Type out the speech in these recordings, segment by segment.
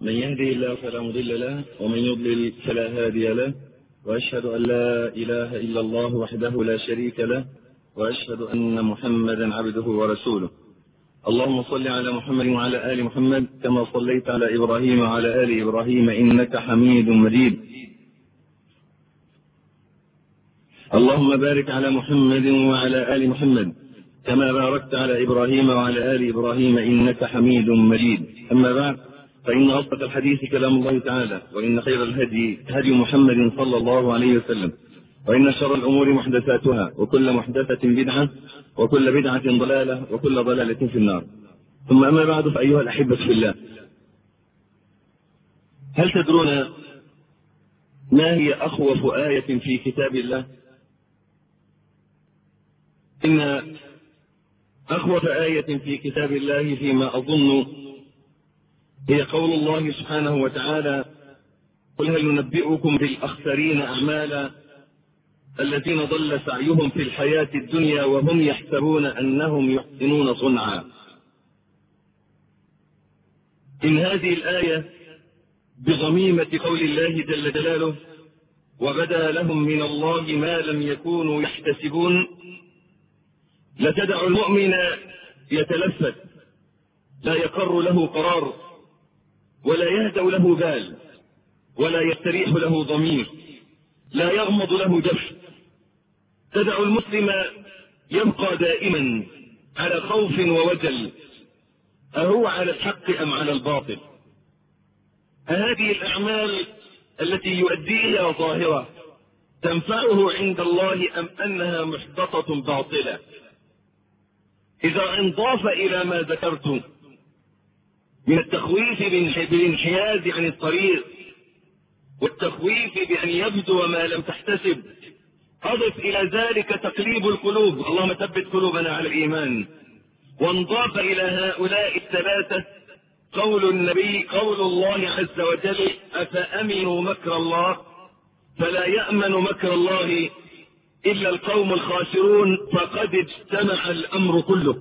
من يهده الله فلا مضل له ومن يضلل فلا هادي له، وأشهد أن لا إله إلا الله وحده لا شريك له، وأشهد أن محمدا عبده ورسوله. اللهم صل على محمد وعلى آل محمد كما صليت على إبراهيم وعلى آل إبراهيم إنك حميد مجيد. اللهم بارك على محمد وعلى آل محمد كما باركت على إبراهيم وعلى آل إبراهيم إنك حميد مجيد. أما بعد، فإن أصدق الحديث كلام الله تعالى، وإن خير الهدي هدي محمد صلى الله عليه وسلم، وإن شر الأمور محدثاتها، وكل محدثة بدعة، وكل بدعة ضلالة، وكل ضلالة في النار. ثم أما بعد، فأيها الأحبة في الله، هل تدرون ما هي أخوف آية في كتاب الله؟ إن أخوف آية في كتاب الله فيما أظن هي قول الله سبحانه وتعالى: قل هل ننبئكم بالأخسرين أعمالا الذين ضل سعيهم في الحياة الدنيا وهم يحسبون أنهم يحسنون صنعا. إن هذه الآية بضميمة قول الله جل جلاله: وبدا لهم من الله ما لم يكونوا يحتسبون، لتدع المؤمن يتلفت، لا يقر له قرار، ولا يهدأ له بال، ولا يستريح له ضمير، لا يغمض له جفش. تدع المسلم يبقى دائما على خوف ووجل، أهو على الحق أم على الباطل؟ هذه الأعمال التي يؤديها ظاهرة تنفعه عند الله أم أنها محبطة باطلة؟ إذا انضاف إلى ما ذكرت من التخويف بالانحياز عن الطريق، والتخويف بأن يبدو ما لم تحتسب، أضف إلى ذلك تقليب القلوب، اللهم ثبت قلوبنا على الإيمان، وانضاف إلى هؤلاء الثلاثة قول النبي، قول الله عز وجل: أفأمنوا مكر الله فلا يأمن مكر الله إلا القوم الخاسرون، فقد اجتمع الأمر كله.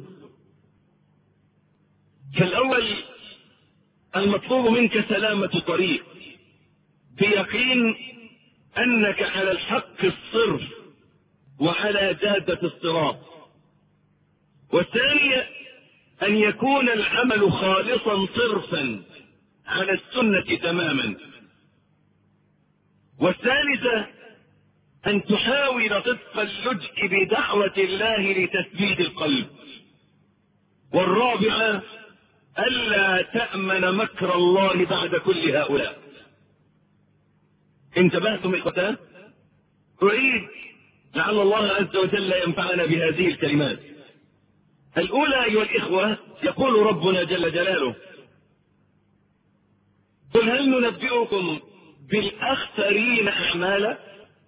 فالأول، المطلوب منك سلامة طريق بيقين أنك على الحق الصرف وعلى جادة الصراط. والثانية، أن يكون العمل خالصا صرفا على السنة تماما. والثالثة، أن تحاول صدق اللجء بدعوة الله لتثبيت القلب. والرابعة، ألا تأمن مكر الله بعد كل هؤلاء. انتبهتم إخوتان؟ أعيد لعل الله عز وجل ينفعنا بهذه الكلمات. الأولى أيها الإخوة، يقول ربنا جل جلاله: قل هل ننبئكم بالأخسرين أعمالا؟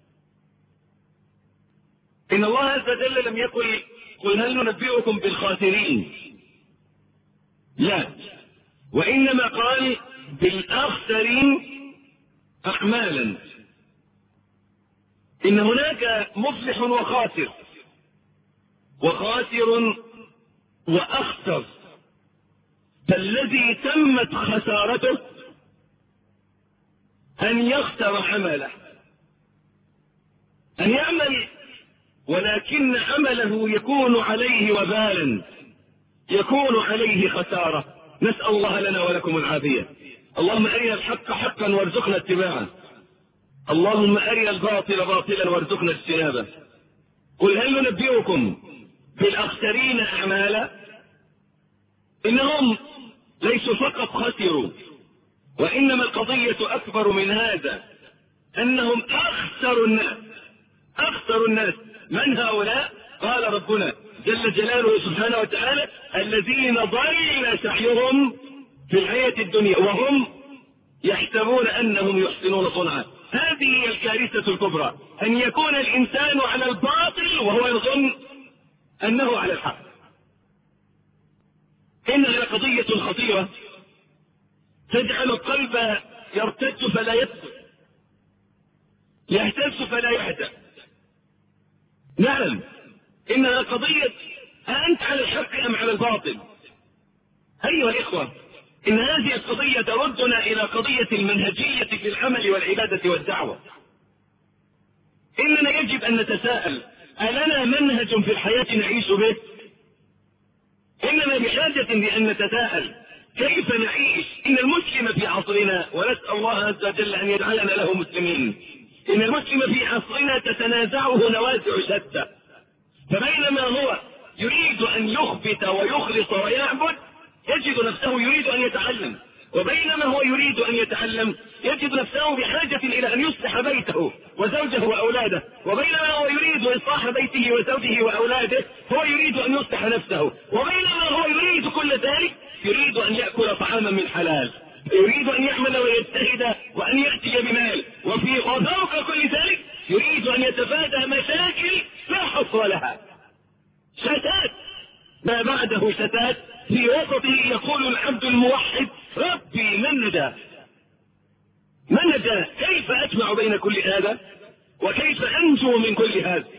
إن الله عز وجل لم يقل قل هل ننبئكم بالخاسرين، لا، وإنما قال بالأخسرين أعمالا. إن هناك مفلح وخاسر، وخاسر وأخسر. فالذي تمت خسارته أن يخسر عمله، أن يعمل ولكن عمله يكون عليه وبالا، يكون عليه خسارة. نسأل الله لنا ولكم العافية. اللهم أرنا الحق حقا وارزقنا اتباعه، اللهم أرنا الباطل باطلا وارزقنا اجتنابه. قل هل ننبئكم بالأخسرين أعمالا؟ إنهم ليسوا فقط خسروا، وإنما القضية أكبر من هذا، أنهم أخسر الناس. أخسر الناس من هؤلاء؟ قال ربنا جل جلاله سبحانه وتعالى: الذين ضل سعيهم في الحياة الدنيا وهم يحسبون أنهم يحسنون صنعا. هذه هي الكارثة الكبرى، أن يكون الإنسان على الباطل وهو يظن أنه على الحق. إنها قضية خطيرة تجعل القلب يرتج فلا يثبت، يهتز فلا يهدأ. نعم، إنها قضية أنت على الحق أم على الباطل. أيها الإخوة، إن هذه القضية تردنا إلى قضية المنهجية في العمل والعبادة والدعوة. إننا يجب أن نتساءل: ألنا منهج في الحياة نعيش به؟ إننا بحاجة لأن نتساءل كيف نعيش. إن المسلم في عصرنا، ونسأل الله عز وجل أن يجعلنا له مسلمين، إن المسلم في عصرنا تتنازعه نوازع شتى. فبينما هو يريد أن يخبت ويخلص ويعبد، يجد نفسه يريد أن يتعلم. وبينما هو يريد أن يتعلم، يجد نفسه بحاجة إلى أن يصلح بيته وزوجه وأولاده. وبينما هو يريد إصلاح بيته وزوجه وأولاده، هو يريد أن يصلح نفسه. وبينما هو يريد كل ذلك، يريد أن يأكل طعاما من حلال، يريد أن يعمل ويجتهد وأن يأتي بمال. وفوق كل ذلك يريد أن يتفادى مشاكل لا حصر لها، شتات ما بعده شتات. في وسطه يقول العبد الموحد: ربي من نجا، من نجا؟ كيف أجمع بين كل هذا؟ وكيف أنجو من كل هذا؟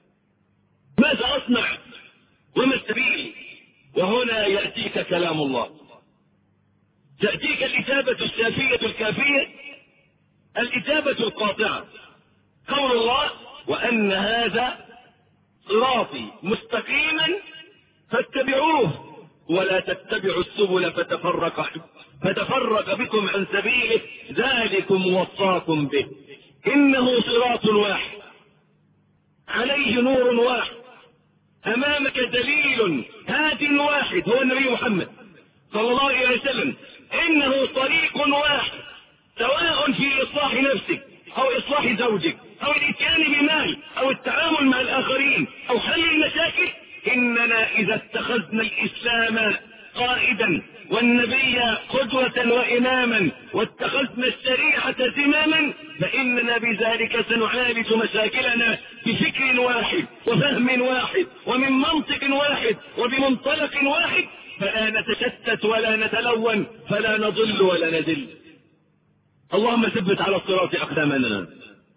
ماذا أصنع؟ وما السبيل؟ وهنا يأتيك كلام الله، تأتيك الإجابة الشافية الكافية، الإجابة القاطعة. قول الله: وأن هذا صراطي مستقيما فاتبعوه ولا تتبعوا السبل فتفرق بكم عن سبيله ذلكم وصاكم به. إنه صراط واحد عليه نور واحد، أمامك دليل هاد واحد هو النبي محمد صلى الله عليه وسلم. إنه طريق واحد، سواء في إصلاح نفسك أو إصلاح زوجك أو الإتيان بمال أو التعامل مع الآخرين أو حل المشاكل. إننا إذا اتخذنا الإسلام قائدا والنبي قدوة وإماما واتخذنا الشريعة زماما، فإننا بذلك سنعالج مشاكلنا بفكر واحد وفهم واحد ومن منطق واحد وبمنطلق واحد، فلا نتشتت ولا نتلون، فلا نضل ولا نذل. اللهم ثبت على الصراط أقدامنا.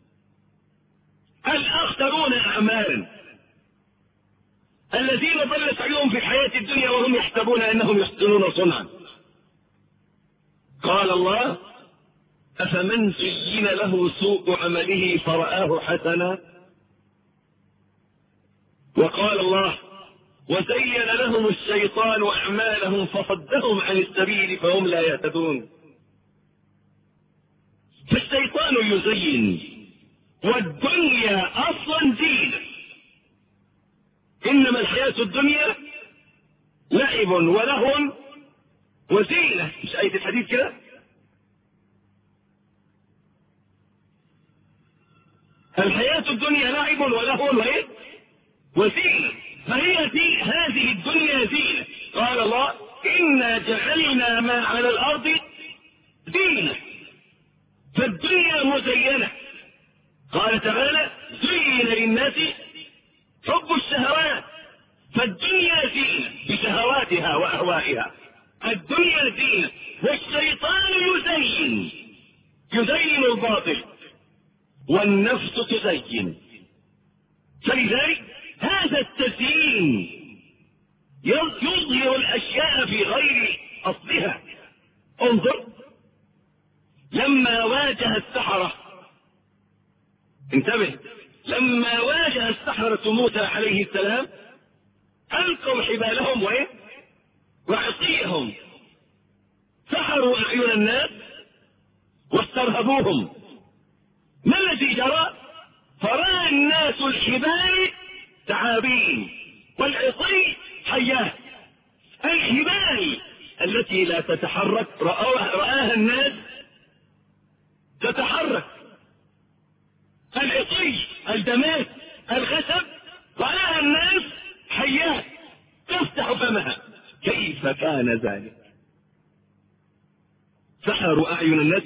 الأخسرون أعمالا الذين ضل سعيهم في الحياة الدنيا وهم يحسبون أنهم يحسنون صنعا. قال الله: أفمن زين له سوء عمله فرآه حسنا. وقال الله: وزين لهم الشيطان أعمالهم فصدهم عن السبيل فهم لا يهتدون. فالشيطان يزين، والدنيا أصلا زينة. إنما الحياة الدنيا لعب ولهو وزينة. مش آية الحديث كده؟ الحياة الدنيا لعب ولهو وزينة، فهي هذه الدنيا زينة. قال الله: إنا جعلنا ما على الأرض زينة، فالدنيا مزينة. قال تعالى: زين للناس حب الشهوات، فالدنيا زينة بشهواتها وأهوائها. الدنيا زينة، والشيطان يزين الباطل، والنفس تزين. فلذلك هذا التزيين يظهر الأشياء في غير أصلها. انظر لما واجه السحرة، انتبه، لما واجه السحرة موسى عليه السلام ألقوا حبالهم وعصيهم، سحروا أعين الناس واسترهبوهم. ما الذي جرى؟ فرأى الناس الحبال تعابين والعصي حيات. الحبال التي لا تتحرك رآها الناس تتحرك، العصي الدمات الخشب رآها الناس حيات تفتح فمها. كيف كان ذلك؟ سحروا أعين الناس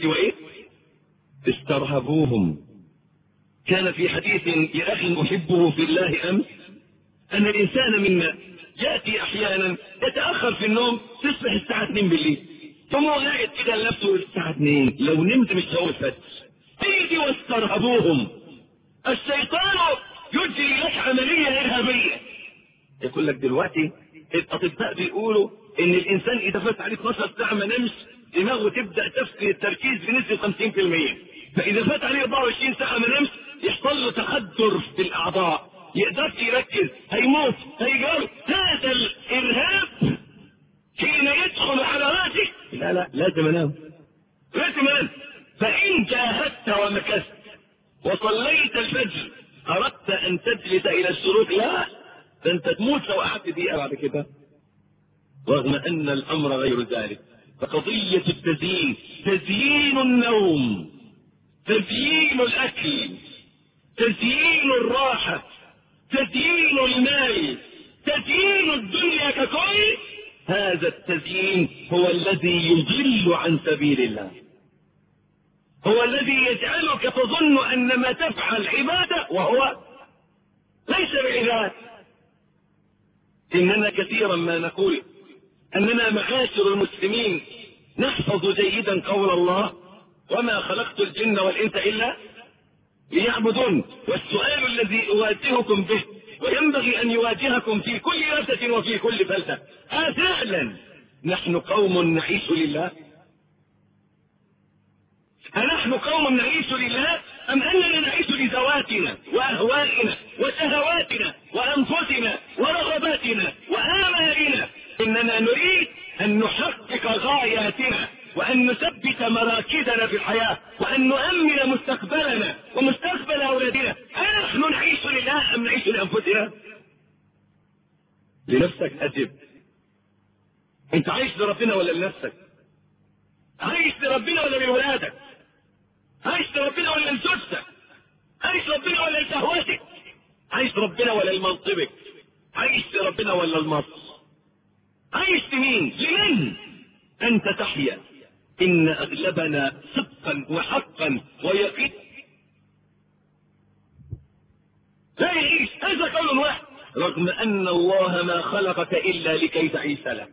استرهبوهم. كان في حديث يا أخي أحبه في الله أمس أن الإنسان منا يأتي أحيانا يتأخر في النوم، تصبح الساعة 2 بالليل، ثم قاعد كده لنفسه الساعة 2 لو نمت مش هقول فتش. تيجي واسترهبوهم. الشيطان يجري لك عملية إرهابية. يقول لك دلوقتي الأطباء بيقولوا ان الانسان اذا فات عليه 12 ساعه ما نامش دماغه تبدا تفقد التركيز بنسبه 50%. فاذا فات عليه 24 ساعه ما نامش يحصل له تخدر في الاعضاء، يقدرش يركز، هيموت، هيجرب. هذا الارهاب حين يدخل على راسك لا لازم انام، لازم انام. فان جاهدت ومكثت وصليت الفجر اردت ان تجلس الى الشروق، لا ده انت تموت لو قعدت دقيقه بعد كده. رغم ان الامر غير ذلك، فقضيه التزيين، تزيين النوم، تزيين الاكل، تزيين الراحه، تزيين المال، تزيين الدنيا ككل، هذا التزيين هو الذي يضل عن سبيل الله، هو الذي يجعلك تظن ان ما تفعل عباده وهو ليس بعباده. اننا كثيرا ما نقول اننا معاشر المسلمين نحفظ جيدا قول الله وما خلقت الجن والانس الا ليعبدون. والسؤال الذي اواجهكم به وينبغي ان يواجهكم في كل لفتة وفي كل فلتة، فعلا نحن قوم نعيش لله؟ أنحن قوم نعيش لله أم أننا نعيش لذواتنا وأهوائنا وشهواتنا وأنفسنا ورغباتنا وآمالنا؟ إننا نريد أن نحقق غاياتنا وأن نثبت مراكزنا في الحياة وأن نؤمن مستقبلنا ومستقبل أولادنا. أنحن نعيش لله أم نعيش لأنفسنا؟ لنفسك أجب، أنت عايش لربنا ولا لنفسك؟ عايش لربنا ولا لولادك؟ عايش لربنا ولا لزوجتك؟ عايش لربنا ولا لشهواتك؟ عايش لربنا ولا لمنصبك؟ عايش لربنا ولا لمصر؟ عايش لمين؟ لمن انت تحيا؟ ان اغلبنا صدقا وحقا ويقين لا يعيش، هذا قول واحد، رغم ان الله ما خلقك الا لكي تعيش له.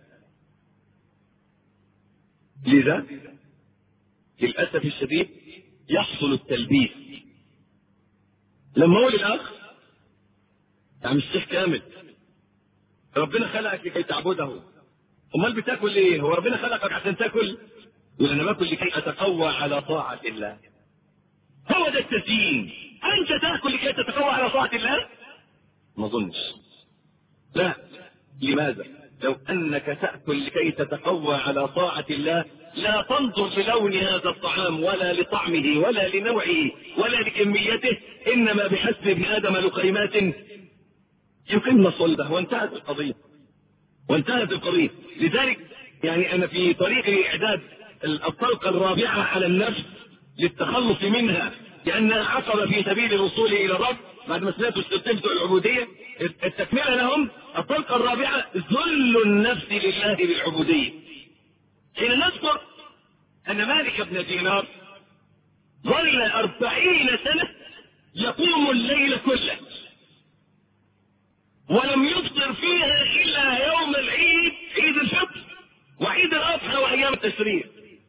لذا للاسف الشديد يحصل التلبيس. لما اقول الاخ يا عم الشيخ كامل ربنا خلقك لكي تعبده، امال بتاكل ليه؟ هو ربنا خلقك عشان تاكل؟ يقول انا باكل لكي اتقوى على طاعه الله. هو ده التزيين. انت تاكل لكي تتقوى على طاعه الله؟ ما اظنش. لا. لماذا؟ لو انك تاكل لكي تتقوى على طاعه الله لا تنظر للون هذا الطعام ولا لطعمه ولا لنوعه ولا لكميته، انما بحسب ابن ادم لقيمات يقمن صلبه، وانتهت القضيه. وانتهت القضيه. لذلك يعني انا في طريق اعداد الطلقه الرابعه على النفس للتخلص منها لانها عقبه في سبيل الوصول الى الرب، بعد ما سمعتوا الشرطين بتوع العبوديه التكمله لهم الطلقه الرابعه ذل النفس لله بالعبوديه. حين نذكر ان مالك بن دينار ظل 40 سنه يقوم الليل كله ولم يفطر فيها الا يوم العيد، عيد الفطر وعيد الاضحى وايام التشريق.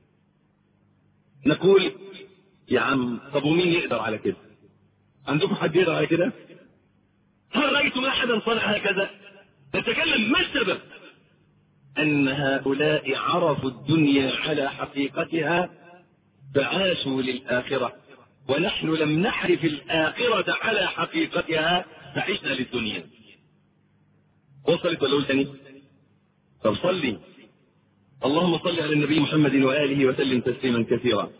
نقول يا عم طب ومين يقدر على كده؟ عندكم حد يقدر على كده؟ هل رايتم احدا صنع هكذا؟ نتكلم ما السبب؟ ان هؤلاء عرفوا الدنيا على حقيقتها فعاشوا للاخره، ونحن لم نعرف الاخره على حقيقتها فعشنا للدنيا. وصلت ولا تاني؟ طب صلي. اللهم صل على النبي محمد واله وسلم تسليما كثيرا.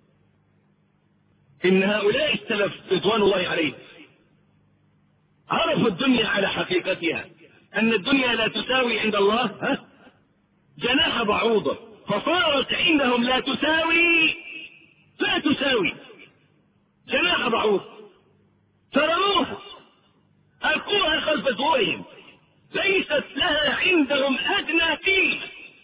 ان هؤلاء السلف رضوان الله عليهم عرفوا الدنيا على حقيقتها، ان الدنيا لا تساوي عند الله جناح بعوضة، فصارت عندهم لا تساوي جناح بعوضة، فرموها ألقوها خلف ظهورهم، ليست لها عندهم أدنى قيمة،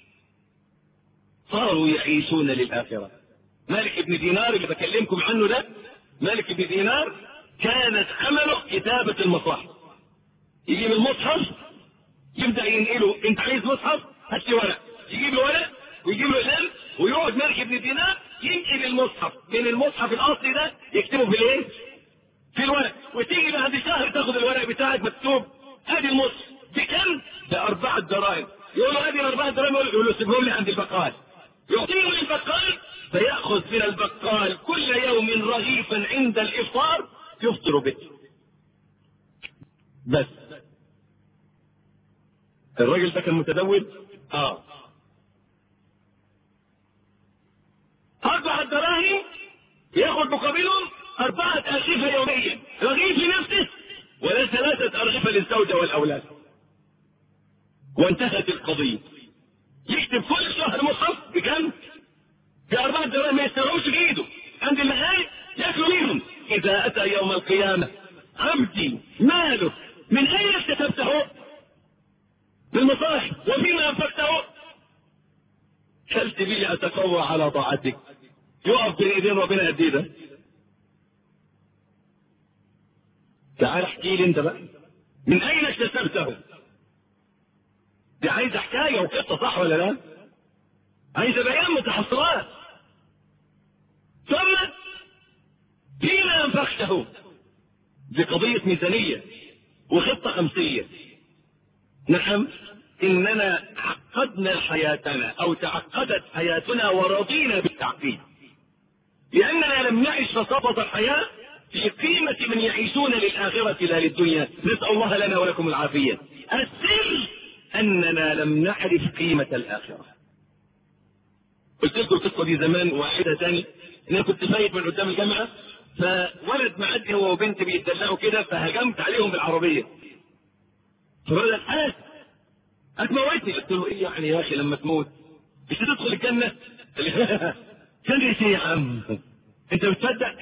صاروا يعيشون للآخرة. مالك بن دينار اللي بكلمكم عنه ده، مالك بن دينار كانت عمله كتابة المصاحف. يجيب المصحف يبدأ ينقله، انت عايز مصحف هات لي ورق، يجيب له ورق ويجيب له قلم ويقعد مالك بن دينار ينقل المصحف من المصحف الاصلي ده يكتبه في الايه؟ في الورق، وتيجي بعد شهر تاخد الورق بتاعك مكتوب ادي المصحف بكم؟ ب4 دراهم. يقول له هذه 4 دراهم، يقول له سيبهم لي عند البقال، يعطيهم البقال فيأخذ من البقال كل يوم رغيفا عند الإفطار يفطر به. بس الراجل ده كان متزوج 4 دراهم ياخذ مقابلهم 4 أرغفة يوميا، رغيف لنفسه ولا 3 أرغفة للزوجة والأولاد، وانتهت القضية. يكتب كل شهر مصحف بكم؟ ب4 دراهم ما يستوعبوش في ايده، عند المهاي ياكلوا منهم. إذا أتى يوم القيامة عبدي ماله من أين اكتسبته؟ بالمصاحف. وفيما أنفقته؟ كلت بي أتقوى على طاعتك. يقف بين ايدين ربنا قد ايه ده؟ تعال احكي لي انت بقى من اين اكتسبته؟ دي عايزه حكايه وقصه، صح ولا لا؟ عايزه بيان متحصرات. ثم فيما انفقته؟ دي قضيه ميزانيه وخطه خمسيه. نعم، اننا عقدنا حياتنا او تعقدت حياتنا ورضينا بالتعقيد، لاننا لم نعش رصافه الحياه في قيمة من يعيشون للآخرة لا للدنيا. نسأل الله لنا ولكم العافية. السر أننا لم نعرف قيمة الآخرة. قلت لكم القصة دي زمان واحدة تاني، أنا كنت فايت من قدام الجامعة، فولد معدي هو وبنت بيتدلعوا كده، فهجمت عليهم بالعربية، فبدأ حاس هتموتني. قلت له إيه يعني يا أخي لما تموت مش تدخل الجنة؟ تدرس إيه يا عم؟ أنت بتصدق؟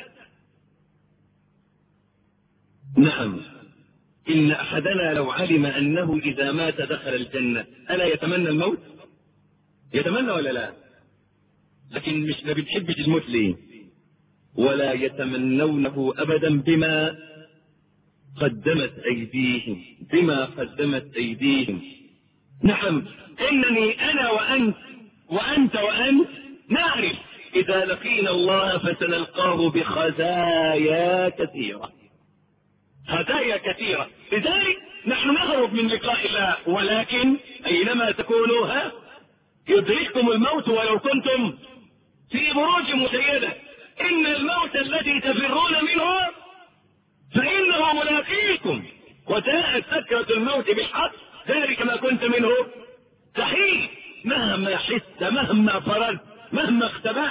نعم، إن أحدنا لو علم أنه إذا مات دخل الجنة ألا يتمنى الموت؟ يتمنى ولا لا؟ لكن مش ما بتحبش الموت ليه؟ ولا يتمنونه أبدا بما قدمت أيديهم، بما قدمت أيديهم. نعم، إنني أنا وأنت وأنت وأنت نعرف إذا لقينا الله فسنلقاه بخزايا كثيرة، هدايا كثيرة. لذلك نحن نهرب من لقاء الله، ولكن أينما تكونوا يدرككم الموت ولو كنتم في بروج مشيدة. إن الموت الذي تفرون منه فإنه ملاقيكم، وجاءت سكرة الموت بالحق، ذلك ما كنت منه تحيد. مهما حست، مهما فررت، مهما اختبأت،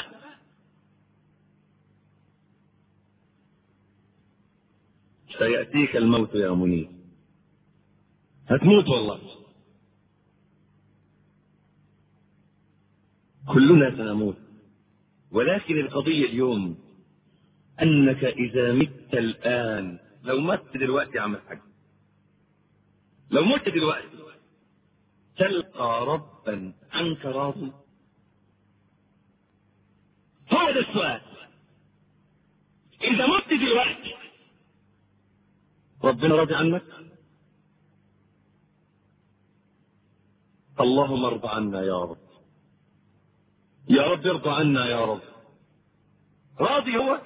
سيأتيك الموت يا منير، هتموت والله، كلنا سنموت. ولكن القضية اليوم أنك إذا مت الآن، لو مت دلوقتي يا عم الحاج، لو مت دلوقتي تلقى ربا عنك راضي؟ هو ده السؤال. إذا مت دلوقتي ربنا راضي عنك؟ اللهم ارضى عنا يا رب، يا رب ارضى عنا يا رب. راضي هو؟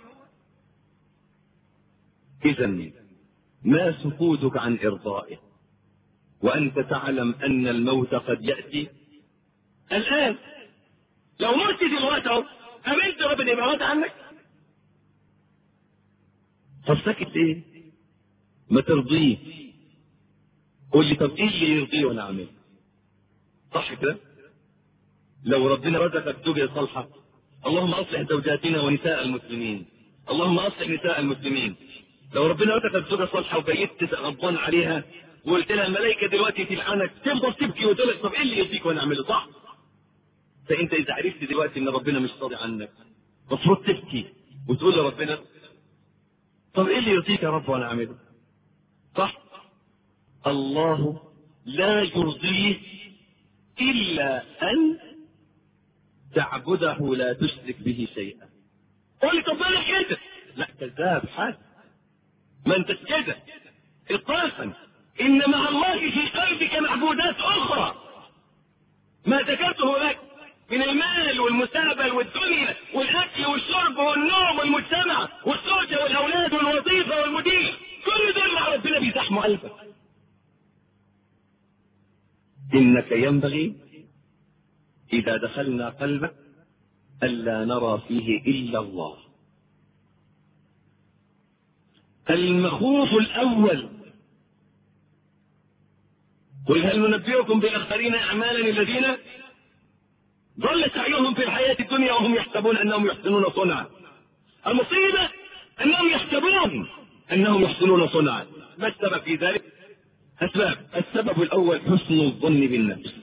إذن ما سكوتك عن إرضائه وأنت تعلم أن الموت قد يأتي الآن؟ لو مت دلوقتي أمنت ربنا يبقى راضي عنك؟ طب ساكت ليه؟ ما ترضيه. قول لي طب ايه اللي يرضيه وانا اعمله؟ صح كده؟ لو ربنا رزقك زوجة صالحة، اللهم اصلح زوجاتنا ونساء المسلمين، اللهم اصلح نساء المسلمين. لو ربنا رزقك زوجة صالحة وبيت غضبان عليها وقلت لها الملائكة دلوقتي تلعنك، تفضل تبكي وتقول لك طب ايه اللي يرضيك وانا اعمله؟ صح؟ فانت اذا عرفت دلوقتي ان ربنا مش راضي عنك المفروض تبكي وتقول لربنا طب ايه اللي يرضيك يا رب وانا اعمله؟ صح؟ الله لا يرضيه إلا أن تعبده لا تشرك به شيئا. قول لي طب ما أنا كده. لا، كذاب حد، ما أنت كده إطلاقا. إن مع الله في قلبك معبودات أخرى ما ذكرته لك من المال والمستقبل والدنيا والأكل والشرب والنوم والمجتمع والزوجة والأولاد والوظيفة والمدير، كل دول مع ربنا بيزحموا قلبك. إنك ينبغي إذا دخلنا قلبك ألا نرى فيه إلا الله. المخوف الأول: قل هل ننبئكم بالأخسرين أعمالا الذين ضل سعيهم في الحياة الدنيا وهم يحسبون أنهم يحسنون صنعا. المصيبة أنهم يحسبون أنهم يحسنون صنعا. ما السبب في ذلك؟ أسباب. السبب الأول حسن الظن بالنفس.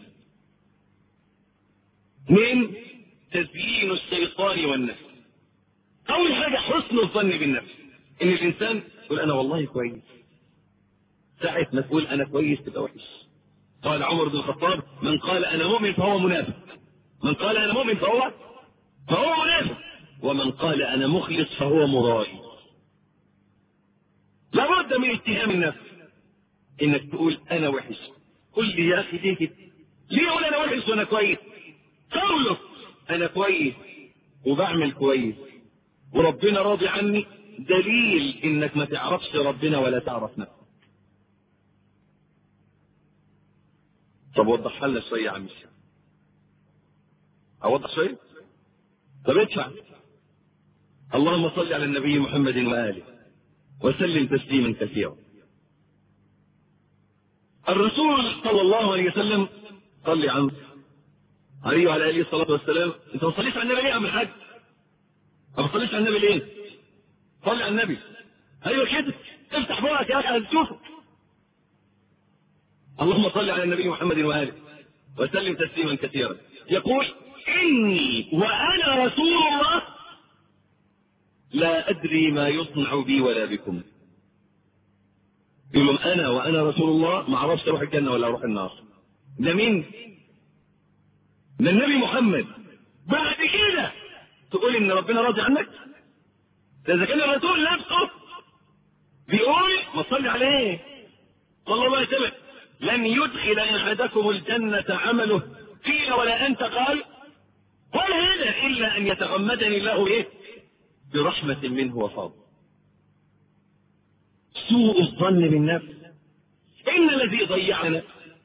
من تزيين الشيطان والنفس. أول حاجة حسن الظن بالنفس، إن الإنسان يقول أنا والله كويس. ساعة ما تقول أنا كويس تبقى وحش. قال عمر بن الخطاب: من قال أنا مؤمن فهو منافق. من قال أنا مؤمن فهو منافق. ومن قال أنا مخلص فهو مرائي. لابد من اتهام النفس، إنك تقول أنا وحش. قل لي يا أخي ليه كده؟ ليه أقول أنا وحش وأنا كويس؟ خلص أنا كويس وبعمل كويس وربنا راضي عني. دليل إنك ما تعرفش ربنا ولا تعرف نفسك. طب وضحها لنا شوية يا عم الشيخ. أوضح شوية؟ طب ادفع. اللهم صل على النبي محمد وآله وسلم تسليما كثيرا. الرسول صلى الله عليه وسلم صلي يا عم عليه وعلى آله الصلاة والسلام. أنت ما تصليش على النبي ليه يا عم الحاج؟ ما تصليش على النبي ليه؟ صلي على النبي. أيوة كده، افتح بقك يا أخي هتشوفه. اللهم صل على النبي محمد وآله وسلم تسليما كثيرا. يقول: إني وأنا رسول الله لا أدري ما يصنع بي ولا بكم. يقول لهم أنا وأنا رسول الله ما أعرفش أروح الجنة ولا أروح النار. ده مين؟ ده النبي محمد. بعد كده تقول إن ربنا راضي عنك؟ ده إذا كان الرسول نفسه بيقول ما تصلي عليه صلى الله عليه وسلم: لن يدخل أحدكم الجنة عمله قيل ولا أنت قال قل هذا إلا أن يتغمدني الله إيه؟ برحمة منه وفضل. سوء الظن بالنفس إن الذي ضيعنا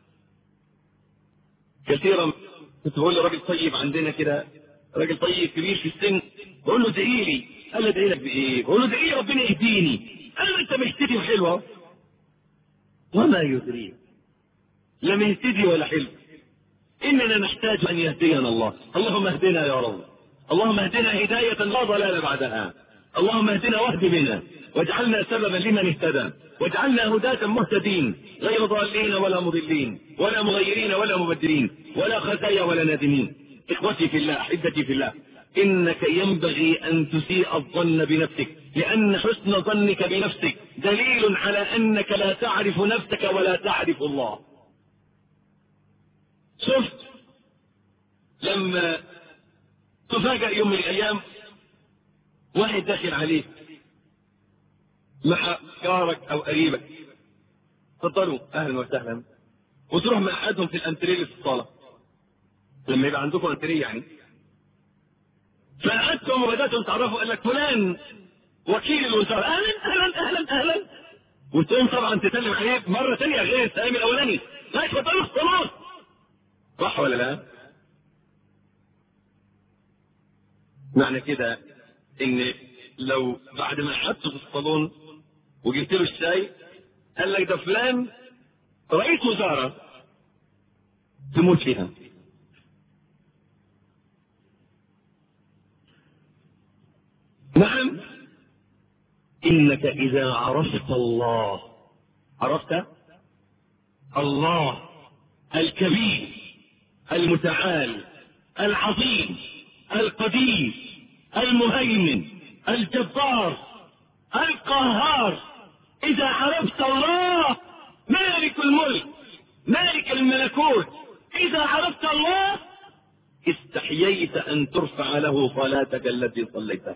كثيرا. كنت بقول لراجل طيب عندنا كده، راجل طيب كبير في السن، بقول له ادعي لي. قال لي ادعي لك بايه؟ بقول له ادعي لي ربنا يهديني. قال له انت مهتدي وحلوه وما يدريك لا مهتدي ولا حلو. اننا نحتاج ان يهدينا الله. اللهم اهدنا يا رب. اللهم اهدنا هدايه لا ضلال بعدها. اللهم اهدنا واهد بنا واجعلنا سببا لمن اهتدى واجعلنا هداة مهتدين غير ضالين ولا مضلين ولا مغيرين ولا مبدلين ولا خزايا ولا نادمين. اخوتي في الله، احبتي في الله، انك ينبغي ان تسيء الظن بنفسك، لان حسن ظنك بنفسك دليل على انك لا تعرف نفسك ولا تعرف الله. شفت لما تفاجأ يوم من الايام واحد داخل عليك مع جارك او قريبك، تفضلوا اهلا وسهلا، وتروح مع احدهم في الانتريه في الصاله لما يبقى عندكم انتريه يعني، فقعدتم وبداتم تعرفوا، قال لك فلان وكيل الوزاره، اهلا اهلا اهلا اهلا، وتقوم طبعا تسلم عليه مره ثانيه غير السلام الاولاني، لا اتفضلوا خلاص. صح ولا لا؟ معنى كده ان لو بعد ما قعدت في الصالون وجبت له الشاي قال لك ده فلان رئيس وزاره، تموت فيها. نعم، انك اذا عرفت الله، عرفت الله الكبير المتعال العظيم القدير المهيمن الجبار القهار، اذا عرفت الله مالك الملك مالك الملكوت، اذا عرفت الله استحييت ان ترفع له صلاتك التي صليتها.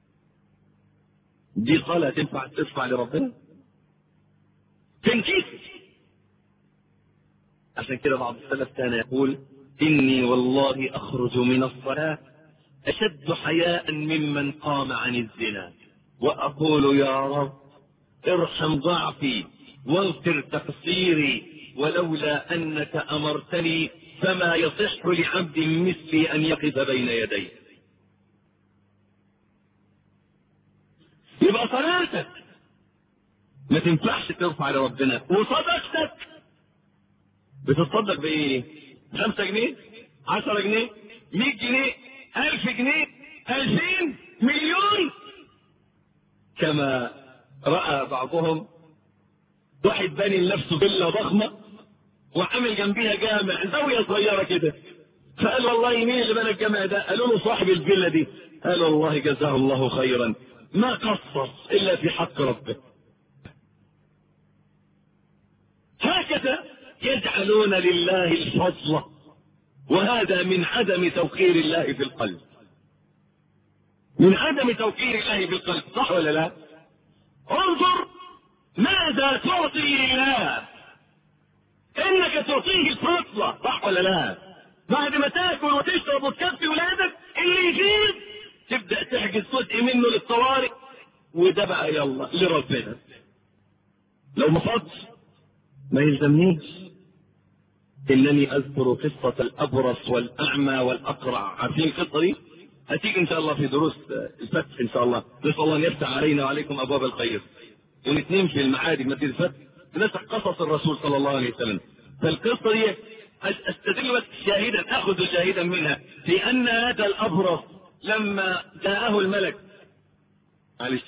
دي صلاة تنفع ترفع لربنا؟ تنكيس. عشان كده بعض السلف كان يقول: اني والله اخرج من الصلاة اشد حياء ممن قام عن الزنا، واقول يا رب ارحم ضعفي واغفر تقصيري ولولا أنك أمرتني فما يصح لعبد مثلي أن يقف بين يدي. يبقى صلاتك ما تنفعش ترفع لربنا، وصدقتك بتتصدق بايه؟ 5 جنيه 10 جنيه 100 جنيه 1000 جنيه 2000 مليون. كما رأى بعضهم واحد باني لنفسه فيلا ضخمة وعمل جنبيها جامع زاوية صغيرة كده، فقال والله مين اللي بنى الجامع ده؟ قالوا له صاحب الفيلا دي. قال والله جزاه الله خيرا ما قصر إلا في حق ربه. هكذا يجعلون لله الفضل، وهذا من عدم توقير الله في القلب، من عدم توقير الله في القلب، صح ولا لا؟ انظر ماذا تعطي لله، انك تعطيه الفضل، صح ولا لا؟ بعد ما تاكل وتشرب وتكفي ولادك اللي يزيد تبدا تحجز جزء منه للطوارئ، وده بقى يلا لربنا. لو ما فضش ما يلزمنيش. انني اذكر قصة الابرص والاعمى والاقرع، عارفين القصة دي؟ هتيجي ان شاء الله في دروس الفتح ان شاء الله، نسال الله ان يفتح علينا وعليكم ابواب الخير، ونتنين في المعادي مسجد الفتح بنسق قصص الرسول صلى الله عليه وسلم. فالقصة دي استدل بس شاهدا، اخذ شاهدا منها في ان هذا الابرص لما جاءه الملك، معلش،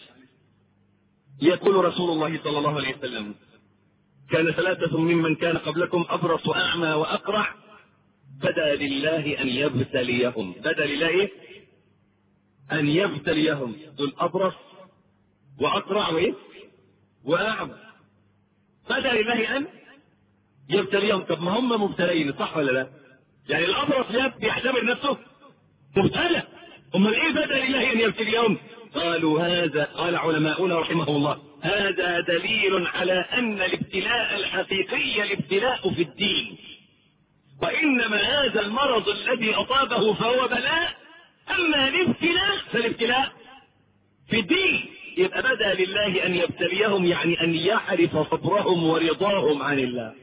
يقول رسول الله صلى الله عليه وسلم كان 3 ممن كان قبلكم أبرص وأعمى وأقرع بدا لله أن يبتليهم، بدا لله أن يبتليهم، دول أبرص وأقرع وأعمى، بدا لله أن يبتليهم. طب ما هم مبتلين، صح ولا لا؟ يعني الأبرص يعتبر نفسه مبتلى، امال ايه بدا لله أن يبتليهم؟ قالوا هذا، قال علماؤنا رحمه الله، هذا دليل على ان الابتلاء الحقيقي الابتلاء في الدين، وانما هذا المرض الذي اصابه فهو بلاء، اما الابتلاء فالابتلاء في الدين. يبقى بدا لله ان يبتليهم يعني ان يعرف صبرهم ورضاهم عن الله.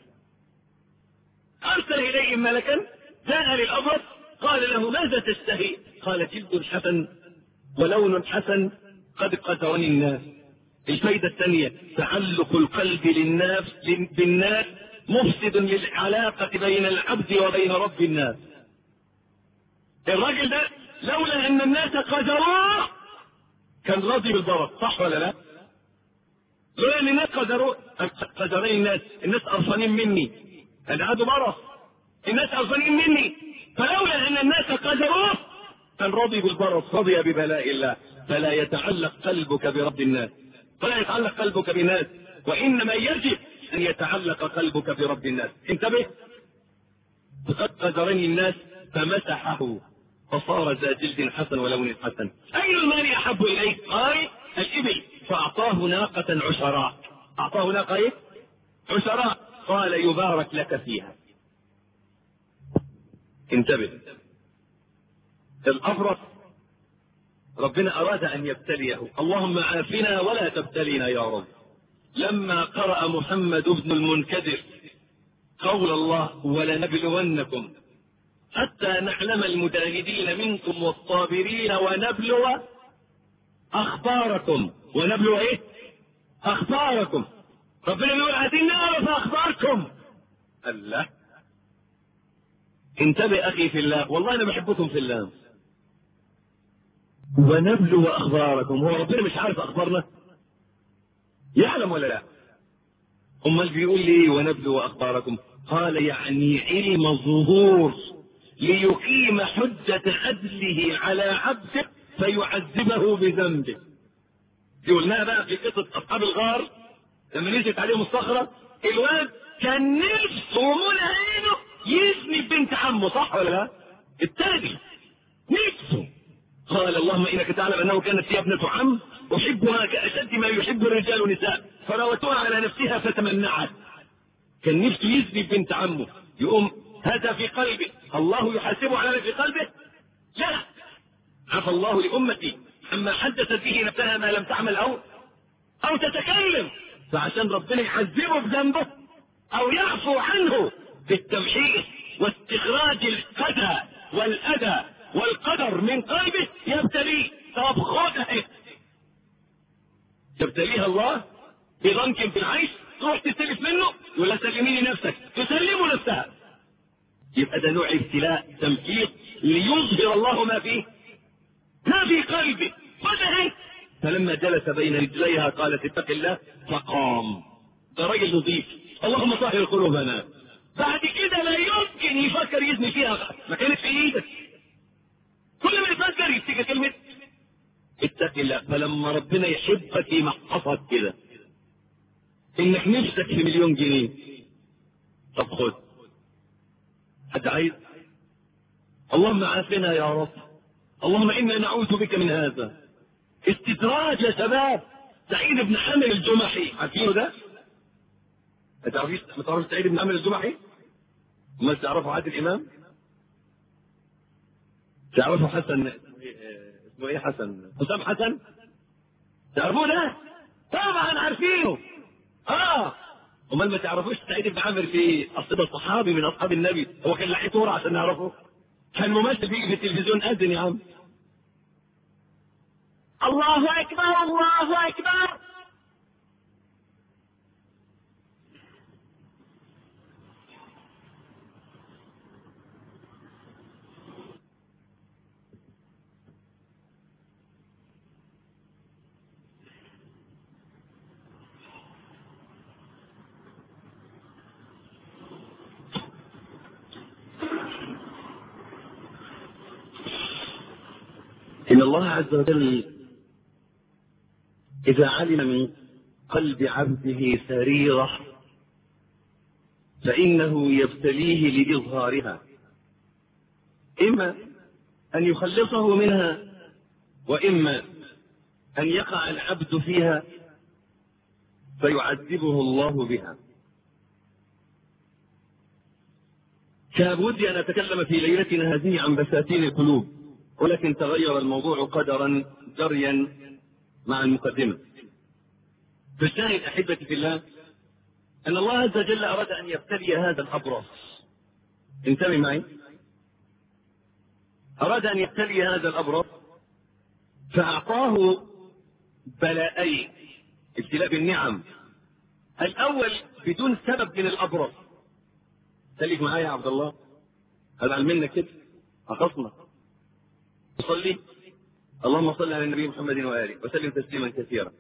ارسل اليهم ملكا جاء للابرص قال له ماذا تشتهي؟ قال جلد حسن ولون حسن قد قدرني الناس. الفايدة الثانية تعلق القلب بالناس مفسد للعلاقة بين العبد وبين رب الناس. الراجل ده لولا ان الناس قدروه كان راضي بالبرد، صح ولا لا؟ لولا ان الناس قدرين الناس قرفانين مني، انا عنده مرض، الناس قرفانين مني، فلولا ان الناس قدروه كان راضي بالبرد، رضي ببلاء الله. فلا يتعلق قلبك برب الناس، فلا يتعلق قلبك بالناس، وانما يجب ان يتعلق قلبك برب الناس. انتبه، فقد قدرني الناس فمسحه فصار ذا جلد حسن ولون حسن. اي المال احب اليك؟ قال الابل، فاعطاه ناقة عشراء. اعطاه ناقة ايه؟ عشراء. قال يبارك لك فيها. انتبه، الأبرص ربنا أراد أن يبتليه، اللهم عافنا ولا تبتلينا يا رب. لما قرأ محمد بن المنكدر قول الله ولنبلونكم حتى نعلم المجاهدين منكم والصابرين ونبلو أخباركم، ونبلو إيه؟ أخباركم. ربنا يقول عايزين نعرف أخباركم. الله، انتبه أخي في الله، والله أنا بحبكم في الله. ونبلو أخباركم، هو ربنا مش عارف أخبارنا؟ يعلم ولا لا؟ امال بيقول لي ونبلو أخباركم؟ قال يعني علم الظهور ليقيم حجة عدله على عبده فيعذبه بذنبه. قلناها بقى في قصة أصحاب الغار لما نزلت عليهم الصخرة، الواد كان نفسه ومنى عينه يزني بنت عمه، صح ولا لا؟ التاني نفسه. قال اللهم انك تعلم انه كانت لي ابنة عم احبها كاشد ما يحب الرجال نساء فراوتوها على نفسها فتمنعت. كان نفسه يزني بنت عمه، يقوم هذا في قلبه، الله يحاسبه على ما في قلبه؟ لا، عفى الله لامتي عما حدثت به نفسها ما لم تعمل او تتكلم. فعشان ربنا يعذبه بذنبه او يعفو عنه بالتمحيص واستخراج القدى والاذى والقدر من قلبه يبتليه. طب خدها، يبتليها الله بضنك في العيش، تروح تستلف منه ولا سلميني نفسك، تسلمه نفسها. يبقى ده نوع ابتلاء تمحيص ليظهر الله ما فيه، ما في قلبه. خدها. فلما جلس بين رجليها قالت اتق الله، فقام. ده راجل نظيف، اللهم طهر قلوبنا. بعد كده لا يمكن يفكر يزني فيها، ما كانت في ايدك. كل ما يفكر يفتكر كلمه اتق الله. فلما ربنا يحبك يمحصك كده، انك نفسك في 1,000,000 جنيه، طب خد. حد عايز؟ اللهم عافنا يا رب، اللهم انا نعوذ بك من هذا. استدراج يا شباب. سعيد بن عامر الجمحي، عارفينه ده؟ ما تعرفش سعيد بن عامر الجمحي؟ ما تعرفوا عادل امام؟ تعرفوا حسن، اسمه ايه، حسام حسن؟ تعرفوه ده؟ طبعا عارفينه. امال ما تعرفوش سعيد بن عامر؟ في اصل صحابي من اصحاب النبي، هو كان لحيه صوره عشان نعرفه. كان ممثل بيجي في التلفزيون، اذن يا عم. الله اكبر الله اكبر. إن الله عز وجل إذا علم من قلب عبده سريرة فإنه يبتليه لإظهارها، إما أن يخلصه منها، وإما أن يقع العبد فيها فيعذبه الله بها. كان ودي أن أتكلم في ليلتنا هذه عن بساتين القلوب، ولكن تغير الموضوع قدرا جريا مع المقدمة. فالشاهد أحبتي في الله أن الله عز وجل أراد أن يبتلي هذا الأبرص. انتبه معي. أراد أن يبتلي هذا الأبرص فأعطاه بلاءين، ابتلاء بالنعم. الأول بدون سبب من الأبرص. خليك معايا يا عبد الله، هذا منك كده أخصنا. صلي اللهم صل على النبي محمد وآله وسلم تسليما كثيرا.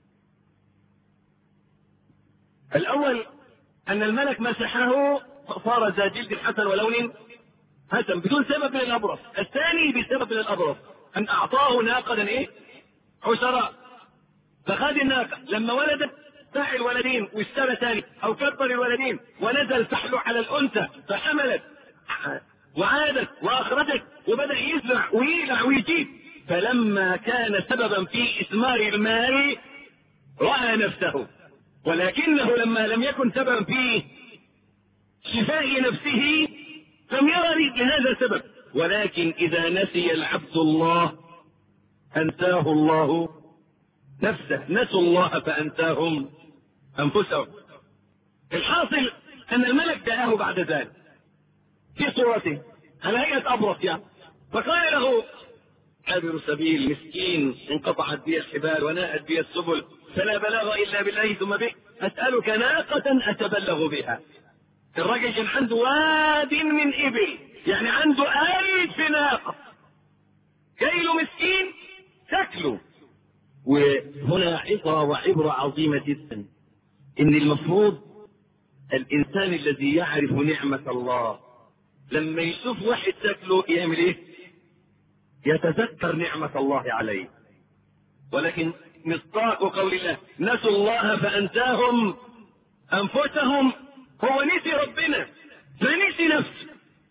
الأول أن الملك مسحه فصار ذا جلد حسن ولون حسن بدون سبب من الأبرص. الثاني بسبب من الأبرص، أن أعطاه ناقة حشراء، فخذ الناقة لما ولدت ساح الولدين واشترى ثاني أو كبر الولدين ونزل سحله على الأنثى فحملت وعادت وأخرجت وبدأ يزرع ويلع ويجيب. فلما كان سببا في إثمار المال رأى نفسه، ولكنه لما لم يكن سببا في شفاء نفسه لم يرى لهذا السبب. ولكن إذا نسي العبد الله أنساه الله نفسه، نسوا الله فأنساهم أنفسهم. الحاصل أن الملك جاءه بعد ذلك في صورته على هيئة أبرص يعني، فقال له عابر سبيل مسكين انقطعت بي الحبال وناءت بي السبل فلا بلاغ إلا بالله ثم به، أسألك ناقة أتبلغ بها. الراجل كان عنده واد من إبل، يعني عنده 1000 ناقة، جاي له مسكين تاكله. وهنا عظة وعبرة عظيمة جدا، إن المفروض الإنسان الذي يعرف نعمة الله لما يشوف واحد تاكله يعمل إيه؟ يتذكر نعمة الله عليه. ولكن مصداق قول الله نسوا الله فأنساهم أنفسهم، هو نسي ربنا فنسي نفسه.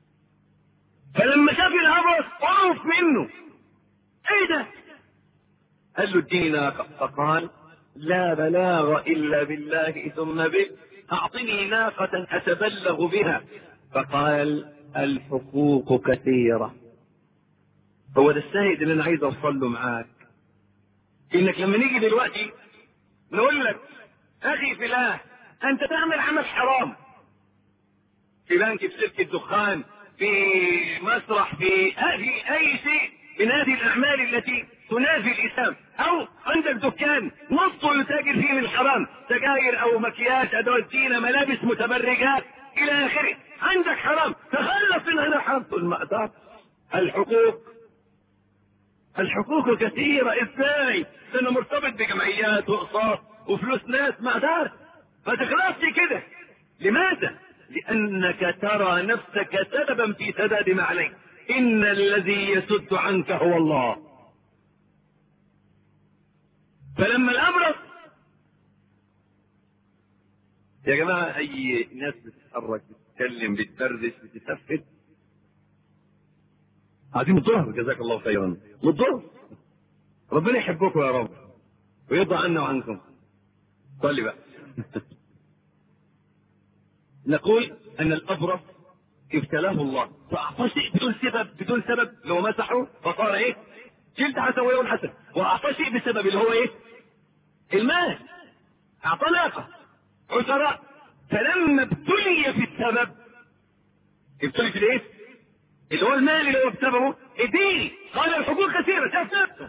فلما شاف الأبرص عرف منه ايه ده؟ قال له اديني ناقة، فقال لا بلاغ إلا بالله ثم به، أعطني ناقة أتبلغ بها. فقال الحقوق كثيرة. هو ده الشاهد اللي أنا عايز أوصل له معاك، إنك لما نيجي دلوقتي نقول لك أخي في الله أنت تعمل عمل حرام، في بنك، في شركة دخان، في مسرح، في أي شيء من هذه الأعمال التي تنافي الإسلام، أو عندك دكان نصه يتاجر فيه من الحرام، سجاير أو مكياج، أدوات زينة، ملابس، متبرجات إلى آخره، عندك حرام، تخلص من هذا الحرام. تقول ما أقدر. الحقوق كثيرة. ازاي؟ انا مرتبط بجمعيات واقساط وفلوس ناس، ما اقدرش. ما تخلصش كده. لماذا؟ لانك ترى نفسك سببا في سداد ما عليك. ان الذي يسد عنك هو الله. فلما الامر يا جماعة، اي ناس بتتحرك، بتتكلم، بتدردش، بتتفت، عايزين الظهر. جزاك الله خيرا. والظهر ربنا يحبكم يا رب ويرضى عنا وعنكم. صلي بقى. نقول ان الابرص ابتلاه الله فاعطاه شيء بدون سبب لو مسحه فصار ايه؟ جلد حسن ولون حسن. واعطاه شيء بسبب اللي هو ايه؟ المال. اعطاه ناقه عشراء. فلما ابتلي في السبب، ابتلي في الايه؟ اللي هو المال اللي هو بسببه اديه. قال الحقوق كثيره، شاف نفسه.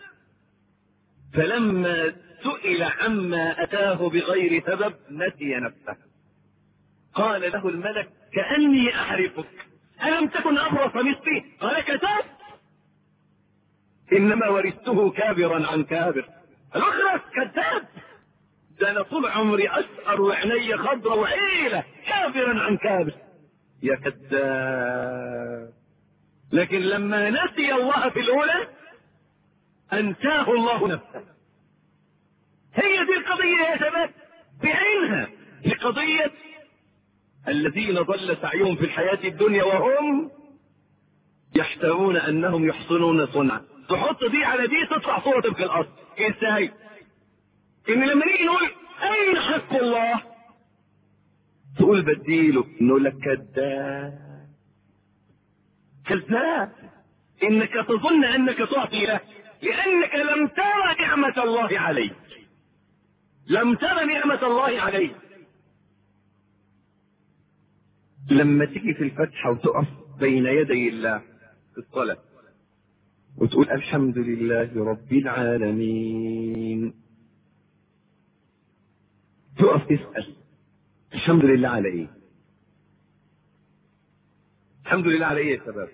فلما سئل عما اتاه بغير سبب نسي نفسه. قال له الملك كأني أعرفك، ألم تكن أبرص مثلي؟ قال كذبت، إنما ورثته كابرا عن كابر. الأخرس كذاب، ده أنا طول عمري أسأر وعيني خضرة وعيلة، كابرا عن كابر. يا كذاب. لكن لما نسي الله في الأولى أنساه الله نفسه. هي دي القضية يا شباب بعينها. لقضية الذين ضل سعيهم في الحياة الدنيا وهم يحسبون انهم يحسنون صنعا. تحط دي على دي تطلع صورة في الاصل. ازاي؟ ان لما نيجي نقول اين حق الله، تقول بديله، نقول لك كذاب. كذاب انك تظن انك تعطي له لانك لم ترى نعمة الله عليك. لم ترى نعمة الله عليك. لما تيجي في الفتحة وتقف بين يدي الله في الصلاة وتقول الحمد لله رب العالمين، تقف تسأل الحمد لله على ايه؟ الحمد لله على ايه يا شباب؟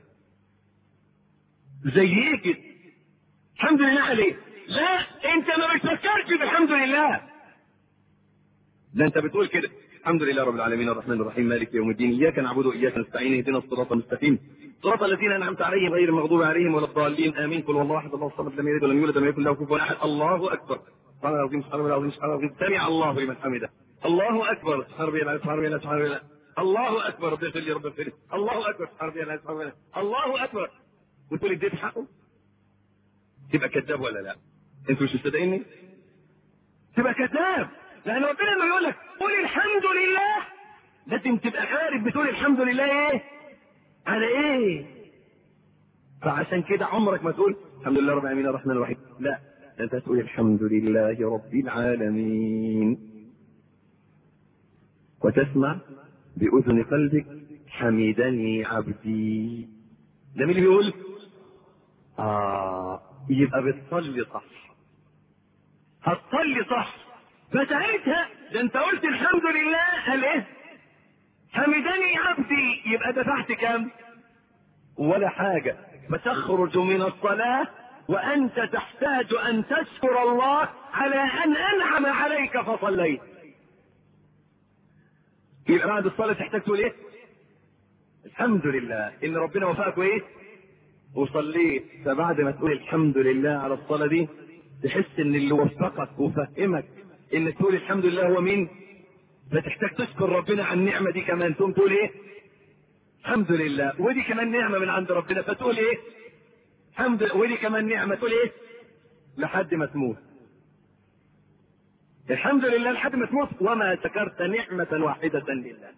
زي ايه كده؟ الحمد لله على ايه؟ لا، انت ما بتفكرش بالحمد لله. ده انت بتقول كده الحمد لله رب العالمين الرحمن الرحيم مالك يوم الدين اياك نعبد واياك نستعين اهدنا الصراط المستقيم صراط الذين انعمت عليهم غير المغضوب عليهم ولا الضالين امين. قل والله احد الله الصمد لم يلد ولم يولد ولم يكن له كفوا احد. الله اكبر. سبحان الله العظيم، سبحان الله العظيم، سبحان الله العظيم. سمع الله لمن حمده. الله اكبر. سبحان ربي العظيم، سبحان ربي العظيم، سبحان ربي العظيم. الله اكبر. ربي اغفر لي رب اغفر لي. الله اكبر. سبحان ربي العظيم، سبحان ربي العظيم. الله اكبر. وتقول اديت حقه؟ تبقى كذاب ولا لا؟ انتوا مش مصدقيني؟ تبقى كذاب. لان ربنا لما يقول لك قول الحمد لله لازم تبقى عارف بتقول الحمد لله ايه على ايه. فعشان كده عمرك ما تقول الحمد لله رب العالمين الرحمن الرحيم، لا، انت تقول الحمد لله رب العالمين. وتسمع باذن قلبك حمدني عبدي. ده مين اللي بيقول؟ يبقى بتصلي صح، هتصلي صح. فساعتها ده انت قلت الحمد لله قال ايه؟ حمدني عبدي. يبقى دفعت كام؟ ولا حاجة. فتخرج من الصلاة وانت تحتاج ان تشكر الله على ان انعم عليك فصليت. يبقى بعد الصلاة تحتاج تقول ايه؟ الحمد لله ان ربنا وفقك وايه؟ وصليت. فبعد ما تقول الحمد لله على الصلاة دي تحس ان اللي وفقك وفهمك ان تقول الحمد لله هو مين؟ فتحتاج تشكر ربنا على النعمة دي كمان. ثم تقول ايه؟ الحمد لله. ودي كمان نعمة من عند ربنا فتقول ايه؟ الحمد لله. ودي كمان نعمة تقول ايه؟ لحد ما تموت. الحمد لله لحد ما تموت. وما ذكرت نعمة واحدة لله.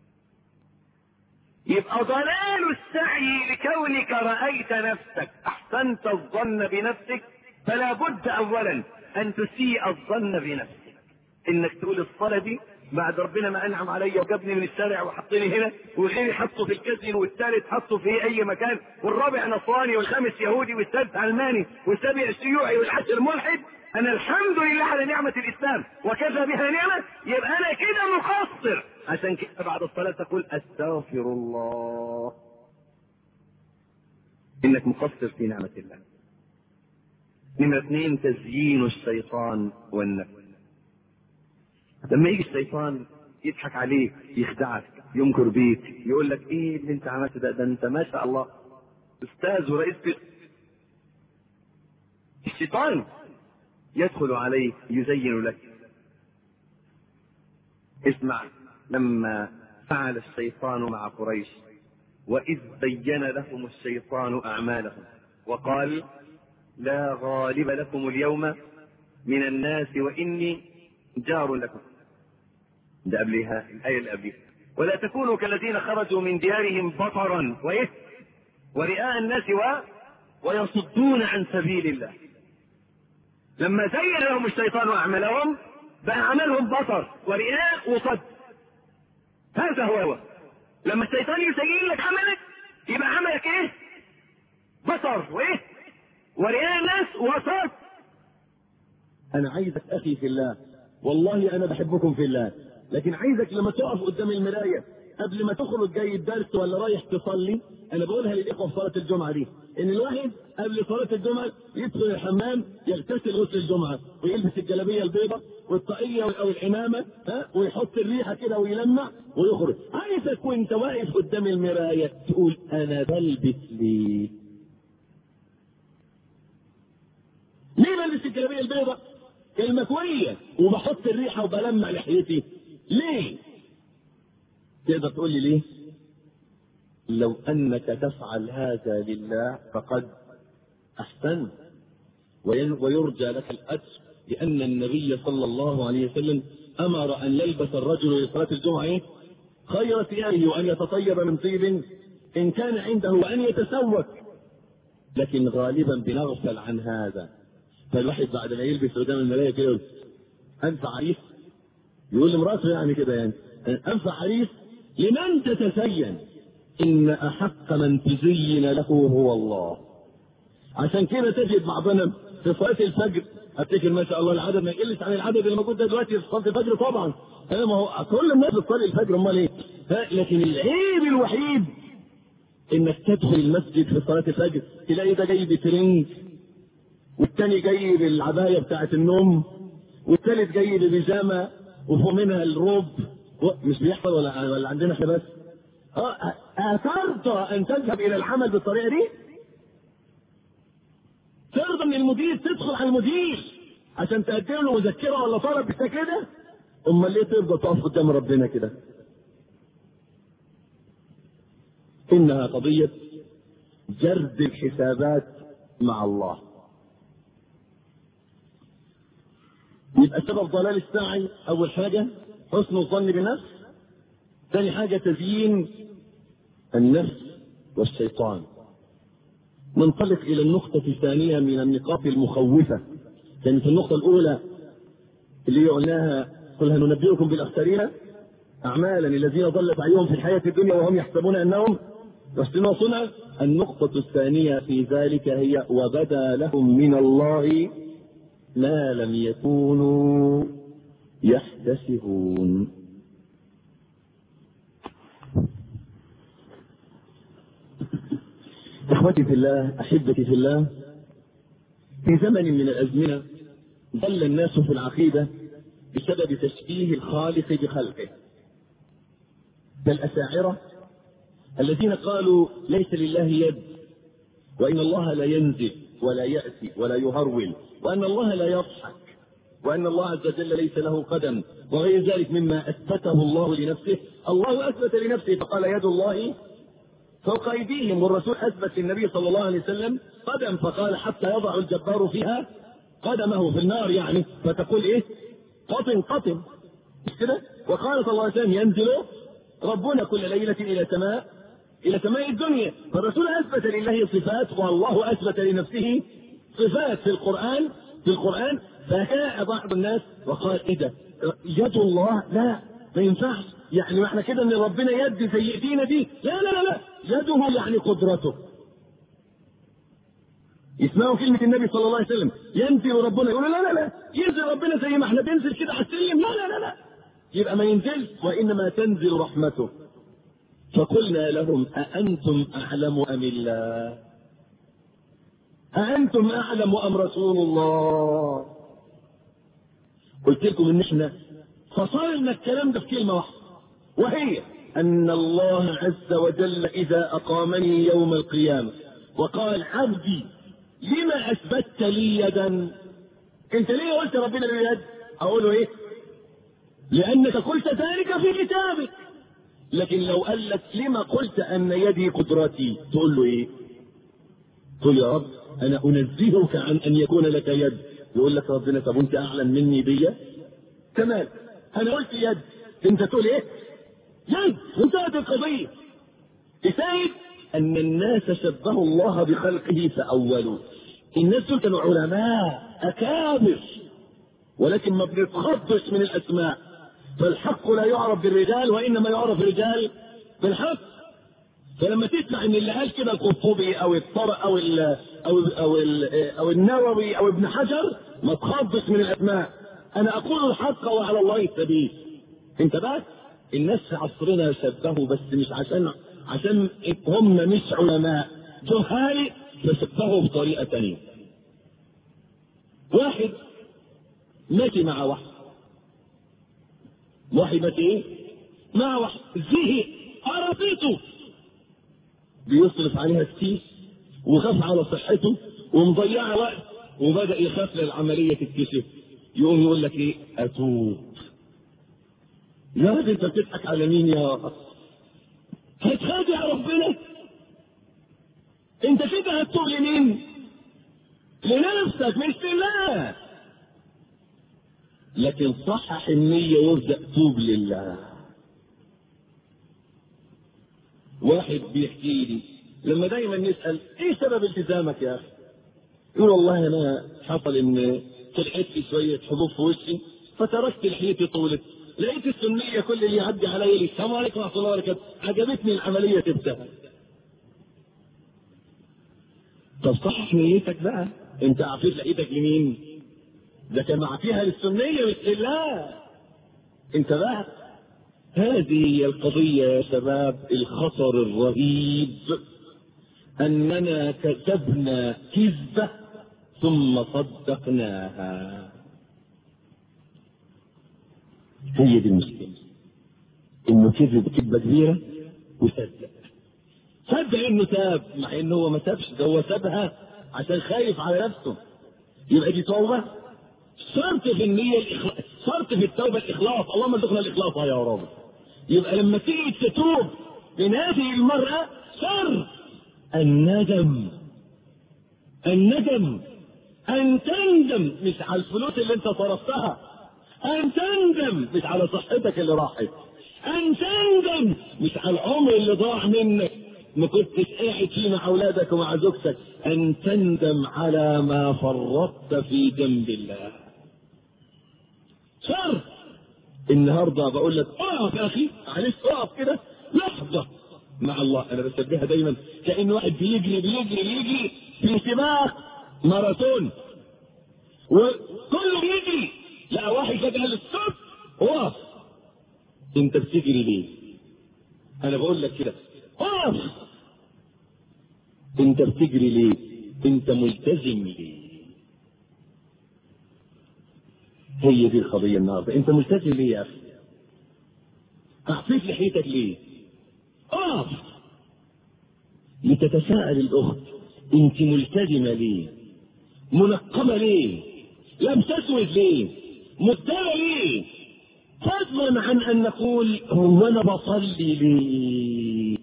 يبقى ضلال السعي لكونك رأيت نفسك احسنت الظن بنفسك. فلا بد اولا ان تسيء الظن بنفسك. انك تقول الصلاة دي بعد ربنا ما انعم علي وجابني من الشارع وحطني هنا، وغيري حطه في الكازينو، والثالث حطه في اي مكان، والرابع نصراني، والخامس يهودي، والسادس علماني، والسابع شيوعي، والعاشر ملحد، انا الحمد لله على نعمة الاسلام وكفى بها نعمة، يبقى انا كده مقصر. عشان كده بعد الصلاة تقول استغفر الله، انك مقصر في نعمة الله. نمرة 2 تزيين الشيطان والنفس. لما يجي الشيطان يضحك عليك، يخدعك، ينكر بيك، يقول لك ايه اللي انت عملته ده انت ما شاء الله استاذ ورئيس بيت. الشيطان يدخل عليك يزين لك. اسمع لما فعل الشيطان مع قريش، وإذ بين لهم الشيطان أعمالهم وقال لا غالب لكم اليوم من الناس وإني جار لكم. ده قبلها الآية اللي قبلها، ولا تكونوا كالذين خرجوا من ديارهم بطرا ورئاء الناس ويصدون عن سبيل الله. لما زين لهم الشيطان أعمالهم بقى عملهم بطر ورئاء وصد. هذا هو لما الشيطان يزين لك عملك يبقى عملك ايه؟ بطر ورئاء الناس وصد. انا عايزك اخي في الله، والله انا بحبكم في الله، لكن عايزك لما تقف قدام المرايه قبل ما تخرج جاي الدرس ولا رايح تصلي، انا بقولها للاخوه في صلاه الجمعه دي، ان الواحد قبل صلاه الجمعه يدخل الحمام يغتسل غسل الجمعه ويلبس الجلابيه البيضاء والطاقيه او العمامه ويحط الريحه كده ويلمع ويخرج. عايزك وانت واقف قدام المرايه تقول انا بلبس ليه؟ ليه بلبس الجلابيه البيضاء المكويه وبحط الريحه وبلمع لحيتي؟ ليه؟ تقدر تقول لي ليه؟ لو انك تفعل هذا لله فقد احسنت ويرجى لك الاجر، لان النبي صلى الله عليه وسلم امر ان يلبس الرجل لصلاه الجمعه خير ثيابه وان يتطيب من طيب ان كان عنده وان يتسوك، لكن غالبا بنغفل عن هذا. فالواحد بعد ما يلبس قدام المرايه كده انفع عريس، يقول لمراته يعني كده يعني انفع عريس لمن تتزين، ان احق من تزين له هو الله. عشان كده تجد بعضنا في صلاه الفجر، افتكر ما شاء الله العدد ما يقلش عن العدد اللي موجود ده دلوقتي في صلاه الفجر طبعا، ما هو كل الناس بتصلي الفجر امال ايه؟ لكن العيب الوحيد انك تدخل المسجد في صلاه الفجر تلاقي ده جاي بترنج، والتاني جاي بالعبايه بتاعه النوم، والثالث جاي ببيجامه وفوق منها الروب. مش بيحصل ولا عندنا احنا بس؟ ترضى ان تذهب الى العمل بالطريقه دي؟ ترضى ان المدير تدخل على المدير عشان تقدم له مذكره ولا طلب بتاع كده؟ امال ليه ترضى تقف قدام ربنا كده؟ انها قضيه جرد الحسابات مع الله. يبقى سبب ضلال الساعي اول حاجه حسن الظن بالنفس، ثاني حاجه تزيين النفس والشيطان. ننطلق الى النقطه الثانيه من النقاط المخوفه. كانت النقطه الاولى اللي قلناها قل هل ننبئكم بالاخسرين اعمالا الذين ضل سعيهم في الحياه الدنيا وهم يحسبون انهم يحسنون صنعا. النقطه الثانيه في ذلك هي وبدا لهم من الله ما لم يكونوا يحتسبون. اخوتي في الله، احبتي في الله، في زمن من الازمنه ضل الناس في العقيده بسبب تشبيه الخالق بخلقه. فالاشاعره الذين قالوا ليس لله يد، وان الله لا ينزل ولا ياتي ولا يهرول، وان الله لا يضحك، وان الله عز وجل ليس له قدم، وغير ذلك مما اثبته الله لنفسه. الله اثبت لنفسه فقال يد الله فوق ايديهم، والرسول اثبت للنبي صلى الله عليه وسلم قدم فقال حتى يضع الجبار فيها قدمه في النار، يعني فتقول ايه؟ قطن قطن، مش كده؟ وقال صلى الله عليه وسلم ينزل ربنا كل ليله الى سماء الدنيا. فالرسول اثبت لله صفات والله اثبت لنفسه صفات في القران. فجاء بعض الناس وقال ايه ده؟ يد الله؟ لا، ما ينفعش. يعني معنى كده ان ربنا يد زي ايدينا دي؟ لا لا لا لا، يده يعني قدرته. يسمعوا كلمة النبي صلى الله عليه وسلم ينزل ربنا، يقولوا لا لا لا، ينزل ربنا زي ما احنا بننزل كده على السلم؟ لا لا لا لا، يبقى ما ينزلش، وإنما تنزل رحمته. فقلنا لهم أأنتم أعلم أم الله؟ أأنتم أعلم أم رسول الله؟ قلت لكم إن احنا فصلنا الكلام ده في كلمة واحدة، وهي أن الله عز وجل إذا أقامني يوم القيامة وقال عبدي لما أثبتت لي يدا؟ أنت ليه قلت ربنا له يد؟ أقول له إيه؟ لأنك قلت ذلك في كتابك. لكن لو قال لك لما قلت أن يدي قدرتي؟ تقول له إيه؟ تقول يا رب أنا أنزهك عن أن يكون لك يد. يقول لك ربنا طب وأنت أعلم مني بيا؟ تمام، أنا قلت يد، أنت تقول إيه؟ يد، وانتهت القضية. تساعد أن الناس شبهوا الله بخلقه فأولوا. الناس دول كانوا علماء أكابر، ولكن ما بنتخضش من الأسماء. فالحق لا يعرف بالرجال، وإنما يعرف الرجال بالحق. فلما تسمع ان اللي قال كده القرطبي او الطرق او النووي او ابن حجر، ما تخضش من الاسماء. انا اقول الحق وعلى الله السبيل. انت بقى الناس في عصرنا شبهوا، بس مش عشان هم مش علماء، جهال، فشبهوا بطريقه ثانيه. واحد ماشي مع واحد ماشي ايه؟ مع واحد زهق قرفته، بيصرف عليها كتير وخاف على صحته ومضيع وقت، وبدأ يخاف للعملية تتكشف. يقوم يقول لك ايه؟ اتوب. يا راجل انت بتضحك على مين يا رب؟ هتخادع ربنا؟ انت كده هتتوب لمين؟ لنفسك مش لله. لكن صحح النية وابدأ توب لله. واحد بيحكي لي لما دايما نسأل ايه سبب التزامك يا اخي؟ يقول والله انا حصل ان طلعت لي شويه حبوب في وشي فتركت لحيتي طولت، لقيت السنيه كل اللي يعدي علي لي السلام عليكم ورحمه الله وبركاته، عجبتني العمليه تبدا. طب صحح نيتك بقى، انت عفيت لقيتك لمين؟ ده كان معفيها للسنيه مش لله. انت بقى هذه هي القضيه يا شباب، الخطر الرهيب اننا كتبنا كذبه ثم صدقناها. هي دي المشكله، انه كذب كذبه كبيره صدق انه تاب، مع انه هو ما تابش، ده هو سابها عشان خايف على نفسه. يبقى دي توبه؟ شرط في النيه الاخلاص، شرط في التوبه الاخلاص. اللهم ارزقنا الاخلاص يا رب. يبقى لما تيجي تتوب من هذه المرأة شرط الندم. الندم ان تندم مش على الفلوس اللي انت صرفتها، ان تندم مش على صحتك اللي راحت، ان تندم مش على العمر اللي ضاع منك ما كنتش قاعد فيه مع اولادك ومع زوجتك، ان تندم على ما فرطت في جنب الله. شرط. النهارده بقول لك اقف يا اخي، معلش اقف كده لحظه مع الله. انا بشبهها دايما كأن واحد بيجري في سباق ماراثون وكله بيجري، لا واحد فجأة قال ستوب اقف. انت بتجري ليه؟ انا بقول لك كده اقف. انت بتجري ليه؟ انت ملتزم ليه؟ هي دي القضية النهارده. انت ملتزم ليه يا اخي؟ اعطيك لحيتك ليه؟ اقف. لتتساءل الاخت انت ملتزمة ليه؟ منقبة ليه؟ لم تسود ليه؟ مبتلى ليه؟ فضلا عن ان نقول هو انا بصلي ليه؟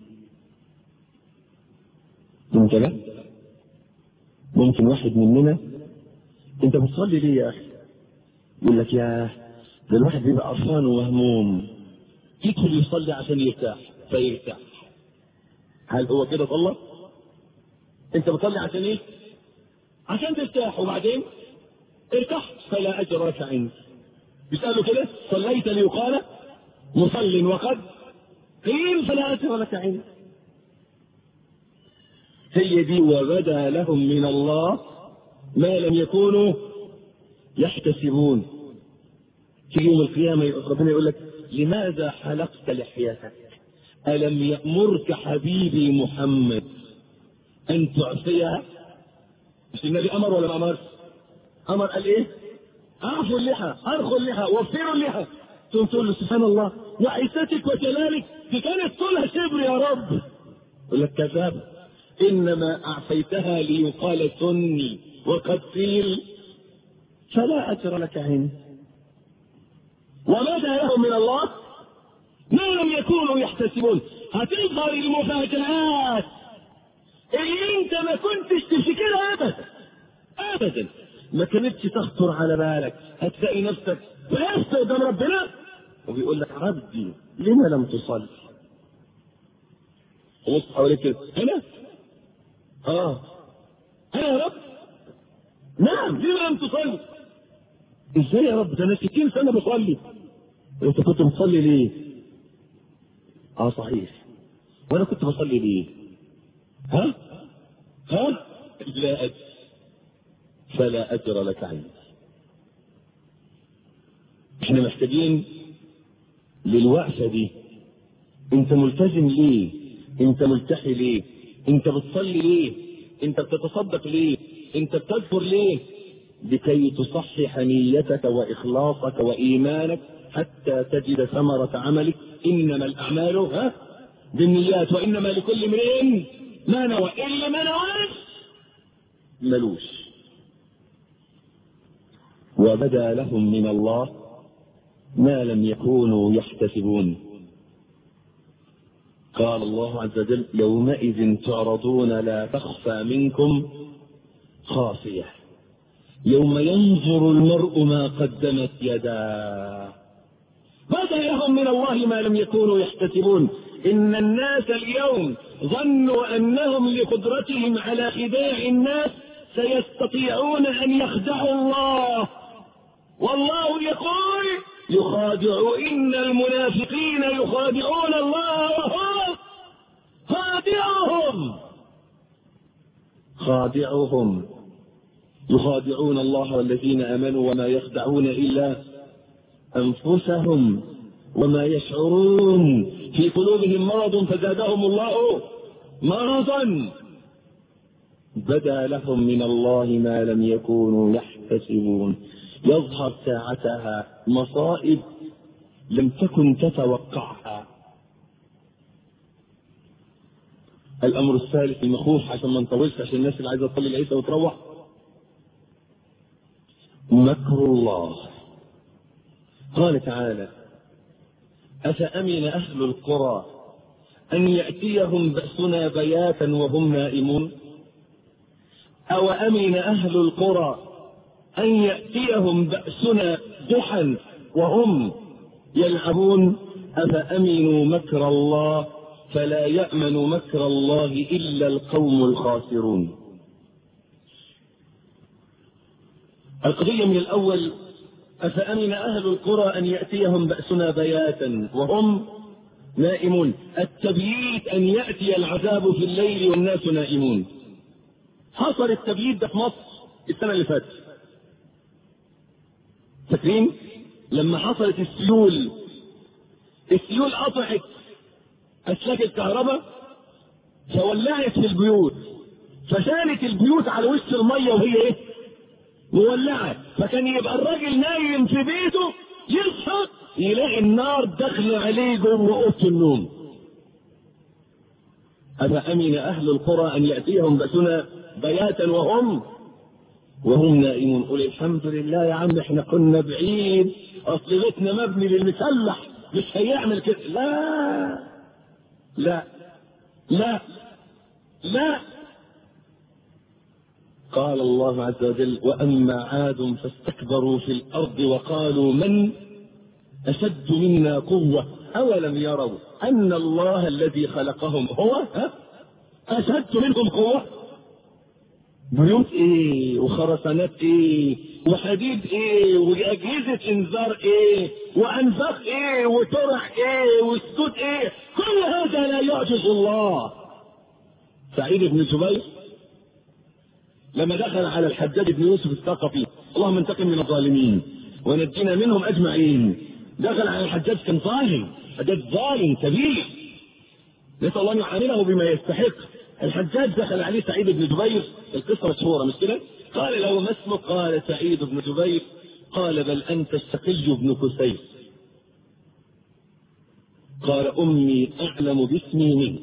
انت لا؟ ممكن واحد مننا انت بتصلي ليه يا اخي؟ يقول لك يا ده الواحد بيبقى قرفان ومهموم يدخل يصلي عشان يرتاح فيرتاح. هل هو كده صلى؟ انت بتصلي عشان ايه؟ عشان ترتاح، وبعدين ارتحت فلا اجر لك عندي. بيسألوا كده صليت ليقال مصل وقد قيل فلا أجر لك عنده. هي دي وبدا لهم من الله ما لم يكونوا يحتسبون. في يوم القيامة ربنا يقول لك لماذا حلقت لحيتك؟ ألم يأمرك حبيبي محمد أن تعفيها؟ مش النبي أمر ولا ما أمرش؟ أمر قال إيه؟ أعفوا اللحى، أرخوا اللحى، وفروا اللحى. تقول له سبحان الله وعزتك وجلالك دي كانت طولها شبر يا رب. يقول لك كذاب، إنما أعفيتها ليقال سني وقد قيل فلا أجر لك عنده. وماذا لهم من الله ما لم يكونوا يحتسبون. هتظهر المفاجآت اللي انت ما كنتش تفتكرها ابدا ابدا، ما كانتش تخطر على بالك. هتلاقي نفسك بس قدام ربنا وبيقول لك عبدي لما لم تصلي؟ بص حواليك كده، انا انا يا رب، نعم لما لم تصلي؟ ازاي يا رب؟ ده انا 60 سنه بصلي. انت كنت بتصلي ليه؟ صحيح، وانا كنت بصلي ليه؟ ها لا أجر، فلا أجر لك عندي. احنا محتاجين للوقفة دي. انت ملتزم ليه؟ انت ملتحي ليه؟ انت بتصلي ليه؟ انت بتتصدق ليه؟ انت بتذكر ليه؟ لكي تصحح نيتك واخلاصك وايمانك حتى تجد ثمرة عملك. انما الاعمال بالنيات وانما لكل امرئ ما نوى، الا ما نواش ملوش. وبدا لهم من الله ما لم يكونوا يحتسبون. قال الله عز وجل يومئذ تعرضون لا تخفى منكم خافية يوم ينظر المرء ما قدمت يداه. بدا لهم من الله ما لم يكونوا يحتسبون. إن الناس اليوم ظنوا أنهم لقدرتهم على خداع الناس سيستطيعون أن يخدعوا الله، والله يقول يخادعوا إن المنافقين يخادعون الله وهو خادعهم يخادعون الله والذين آمنوا وما يخدعون إلا أنفسهم وما يشعرون. في قلوبهم مرض فزادهم الله مرضا. بدا لهم من الله ما لم يكونوا يحتسبون. يظهر ساعتها مصائب لم تكن تتوقعها. الأمر الثالث المخوف عشان ما نطولش، عشان الناس اللي عايزة تصلي العشاء وتروح. مكر الله. قال تعالى أفأمن أهل القرى أن يأتيهم بأسنا بياتا وهم نائمون أو أمن أهل القرى أن يأتيهم بأسنا ضحى وهم يلعبون أفأمنوا مكر الله فلا يأمن مكر الله إلا القوم الخاسرون. القضية من الأول أفأمن أهل القرى أن يأتيهم بأسنا بياتا وهم نائمون. التبييت أن يأتي العذاب في الليل والناس نائمون. حصل التبييت ده في مصر السنة اللي فاتت، فاكرين لما حصلت السيول قطعت أسلاك الكهرباء فولعت في البيوت، فشالت البيوت على وش المية وهي ايه مولعة. فكان يبقى الراجل نايم في بيته يصحى يلاقي النار داخله عليه جوه اوضه النوم. أفأمن أهل القرى أن يأتيهم بأسنا بياتا وهم نائمون. قل الحمد لله يا عم احنا كنا بعيد، اصل بيتنا مبني للمسلح مش هيعمل كده. لا لا لا لا. قال الله عز وجل وأما عاد فاستكبروا في الأرض وقالوا من أشد منا قوة أولم يروا أن الله الذي خلقهم هو أشد منهم قوة. بيوت ايه وخرسانات ايه وحديد ايه واجهزه انذار ايه وانفاق ايه وطرح ايه وسدود ايه، كل هذا لا يعجز الله. سعيد بن جبير لما دخل على الحجاج بن يوسف الثقفي، اللهم انتقم من الظالمين ونجينا منهم اجمعين، دخل على الحجاج كان ظالم، حجاج ظالم كبير نسال الله ان يعامله بما يستحق. الحجاج دخل عليه سعيد بن جبير، القصه مشهوره مش كده؟ قال له ما اسمك؟ قال سعيد بن جبير. قال بل انت الشقي بن كسير. قال امي اعلم باسمي منك.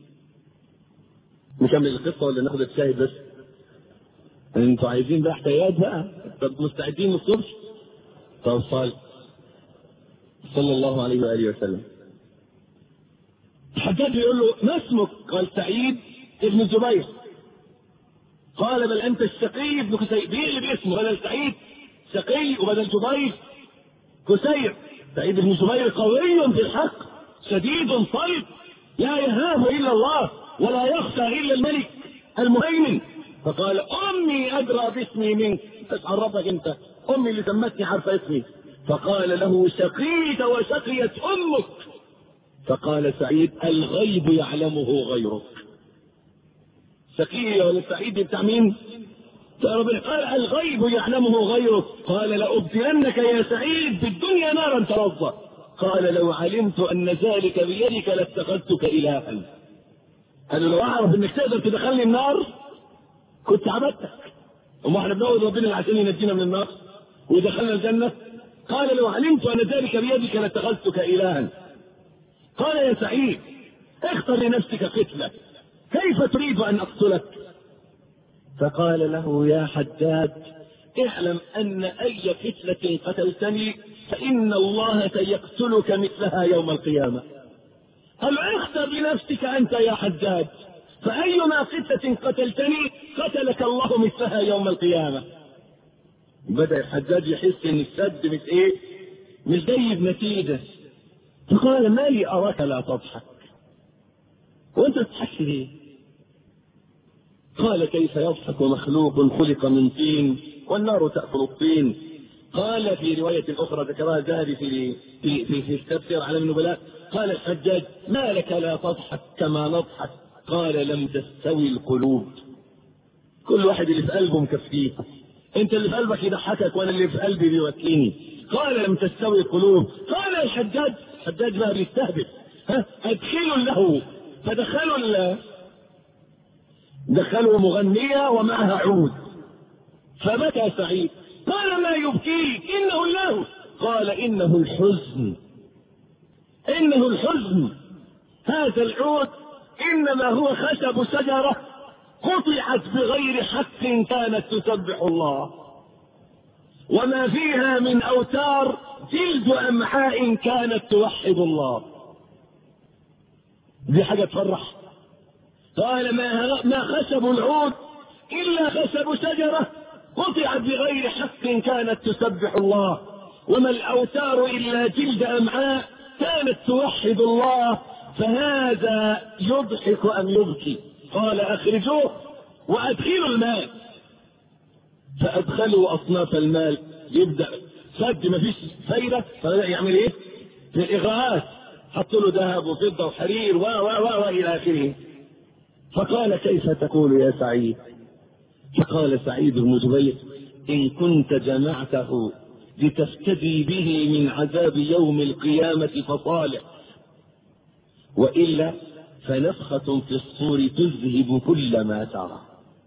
نكمل القصه ولا ناخد الشاهد بس؟ انتوا عايزين بقى حكايات بقى؟ طب مستعدين من الصبح؟ طب صلى الله عليه واله وسلم. الحجاج يقول له ما اسمك؟ قال سعيد ابن جبير. قال بل انت الشقي ابن كسير. بيقلب اسمه، بدل سعيد شقي وبدل جبير كسير. سعيد بن جبير قوي في الحق، شديد صلب، لا يهاب الا الله ولا يخشى الا الملك المهيمن. فقال امي ادرى باسمي منك، ايش عرفك انت؟ امي اللي سمتني عارفه اسمي. فقال له شقيت وشقيت امك. فقال سعيد الغيب يعلمه غيرك. شقي ولا سعيد بتاع مين؟ قال الغيب يعلمه غيرك. قال لأبدلنك يا سعيد بالدنيا نارا ترضى. قال لو علمت ان ذلك بيدك لاتخذتك الها. قال لو اعرف انك تقدر تدخلني النار كنت عبدتك. وما احنا بنعبد ربنا عشان ينجينا من النار ويدخلنا الجنه. قال لو علمت ان ذلك بيدك لاتخذتك الها. قال يا سعيد اختر لنفسك قتله، كيف تريد ان اقتلك؟ فقال له يا حداد اعلم ان اي فتنة قتلتني فان الله سيقتلك مثلها يوم القيامة. قال اختر لنفسك انت يا حداد، فايما فتنة قتلتني قتلك الله مثلها يوم القيامة. بدأ الحداد يحس ان السد مش جاي بنتيجة. فقال ما لي اراك لا تضحك، وانت تضحك ليه؟ قال كيف يضحك مخلوق خلق من طين والنار تأكل الطين. قال في رواية أخرى ذكرها الذهبي في كتاب سير أعلام النبلاء، قال الحجاج ما لك لا تضحك كما نضحك؟ قال لم تستوي القلوب، كل واحد اللي في قلبه مكفيه، انت اللي في قلبك يضحكك وانا اللي في قلبي بيوكلني. قال لم تستوي القلوب. قال الحجاج بقى بيستهبل، ادخلوا له. دخلوا مغنية ومعها عود، فبكى سعيد. قال ما يبكيك؟ انه الله. قال انه الحزن. هذا العود انما هو خشب شجرة قطعت بغير حق كانت تسبح الله، وما فيها من اوتار جلد امعاء كانت توحد الله. دي حاجة تفرح. قال ما خشب العود الا خشب شجرة قطعت بغير حق كانت تسبح الله، وما الاوتار الا جلد امعاء كانت توحد الله، فهذا يضحك ام يبكي؟ قال اخرجوه وادخلوا المال. فادخلوا اصناف المال، يبدا سد مفيش فايده، فبدا يعمل ايه؟ في الاغراءات، حطوا له ذهب وفضه وحرير و الى اخره. فقال كيف تقول يا سعيد؟ فقال سعيد بن جبير ان كنت جمعته لتفتدي به من عذاب يوم القيامة فصالح، وإلا فنفخة في الصور تذهب كل ما ترى.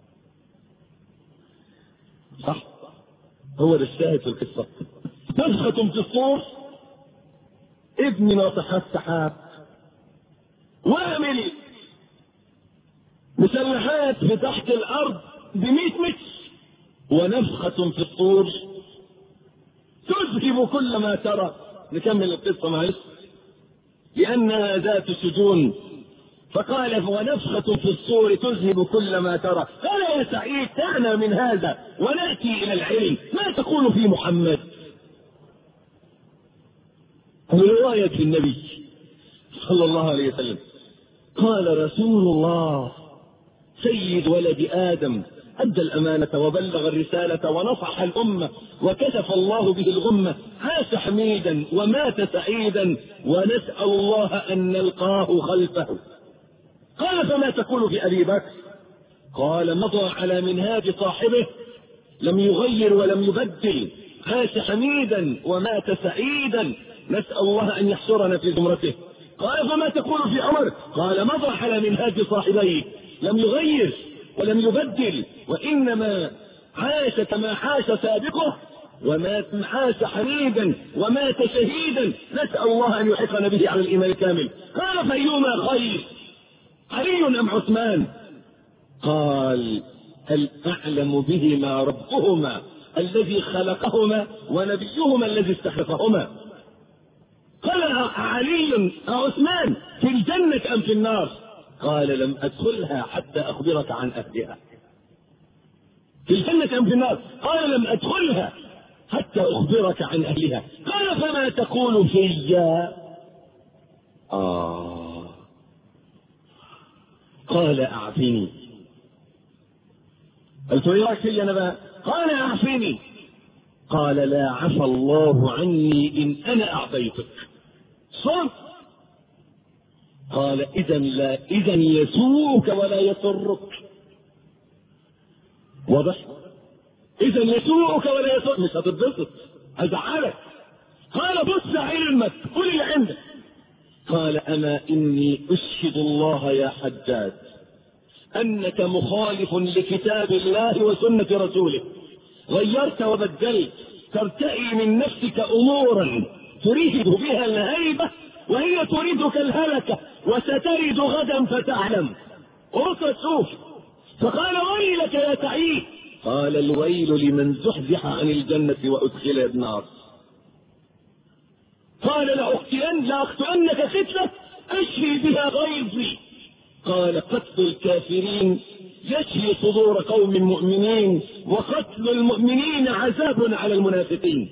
صح، هو ده الشاهد في القصة. نفخة في الصور، ابن ناطحات سحاب، واعمل مسلحات في تحت الارض ب100 متر، ونفخة في الصور تذهب كل ما ترى. نكمل القصة معلش لأنها ذات سجون. فقال ونفخة في الصور تذهب كل ما ترى. قال يا سعيد دعنا من هذا ونأتي إلى العلم، ما تقول في محمد؟ رواية في النبي صلى الله عليه وسلم قال رسول الله سيد ولد آدم أدى الأمانة وبلغ الرسالة ونصح الأمة وكشف الله به الغمة، عاش حميدا ومات سعيدا، ونسأل الله أن نلقاه خلفه. قال: فما تقول في أبي بكر؟ قال: مضى على منهاج صاحبه، لم يغير ولم يبدل، عاش حميدا ومات سعيدا، نسأل الله أن يحشرنا في زمرته. قال: فما تقول في عمر؟ قال: مضى على منهاج صاحبيه، لم يغير ولم يبدل، وإنما عاش كما عاش سابقه، ومات عاش حميدا ومات شهيدا، نسأل الله أن يحقنا به على الإيمان الكامل. قال: فأيهما خير، علي أم عثمان؟ قال: هل أعلم بهما ربهما الذي خلقهما ونبيهما الذي استخلفهما. قال: علي عثمان في الجنة أم في النار؟ قال: لم أدخلها حتى أخبرك عن أهلها. في الجنة أم في النار؟ قال: لم أدخلها حتى أخبرك عن أهلها. قال: فما تقول فيا؟ قال: أعفني. قلت: ايه رايك فيا انا بقى؟ قال: أعفني. قال: لا عفى الله عني إن أنا أعطيتك. صدق. قال: إذا يسوءك ولا يسرك. واضح؟ إذا يسوءك ولا يسرك، مش هتتبسط، هزعلك. قال: بص علمك، قل اللي عندك. قال: أما إني أشهد الله يا حجاج أنك مخالف لكتاب الله وسنة رسوله، غيرت وبدلت، ترتئي من نفسك أمورا تريد بها الهيبة وهي تريدك الهلكة، وسترد غدا فتعلم. أرسل شوف. فقال: ويلك يا سعيد. قال: الويل لمن زحزح عن الجنة وأدخل النار. قال: لأقتلنك فتنة أشفي بها غيظي. قال: قتل الكافرين يشفي صدور قوم مؤمنين، وقتل المؤمنين عذاب على المنافقين.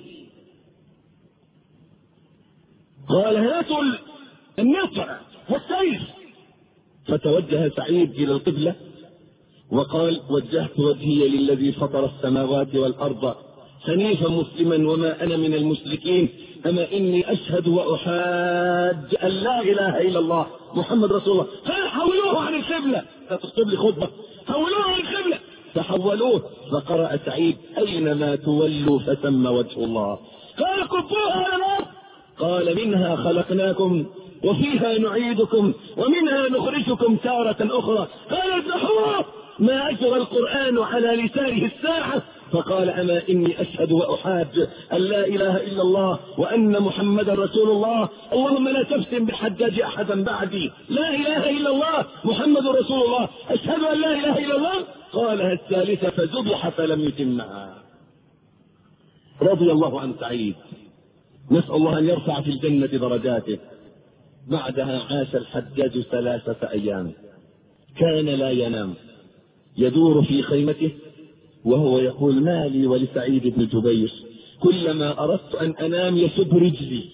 قال: هاتوا النصر والسيف. فتوجه سعيد إلى القبلة وقال: وجهت وجهي للذي فطر السماوات والأرض حنيفا مسلما وما أنا من المشركين، أما إني أشهد وأحاج أن لا إله إلا الله محمد رسول الله. فحولوه عن القبلة، تكتب لي خطبة، حولوه عن القبلة، فحولوه. فقرأ سعيد: أينما تولوا فثم وجه الله. قال: كبوها على الأرض. قال: منها خلقناكم وفيها نعيدكم ومنها نخرجكم تارة أخرى. قال: اذبحوه. ما أجرى القرآن على لسانه الساعة. فقال: أما إني أشهد وأحاج أن لا إله إلا الله وأن محمدا رسول الله، اللهم لا تفتن بالحجاج أحدا بعدي، لا إله إلا الله محمد رسول الله، أشهد أن لا إله إلا الله. قالها الثالثة فذبح فلم يتمها. رضي الله عن سعيد، نسأل الله أن يرفع في الجنة درجاته. بعدها عاش الحجاج 3 أيام، كان لا ينام، يدور في خيمته وهو يقول: ما لي ولسعيد بن جبير، كلما أردت أن أنام يسب رجلي.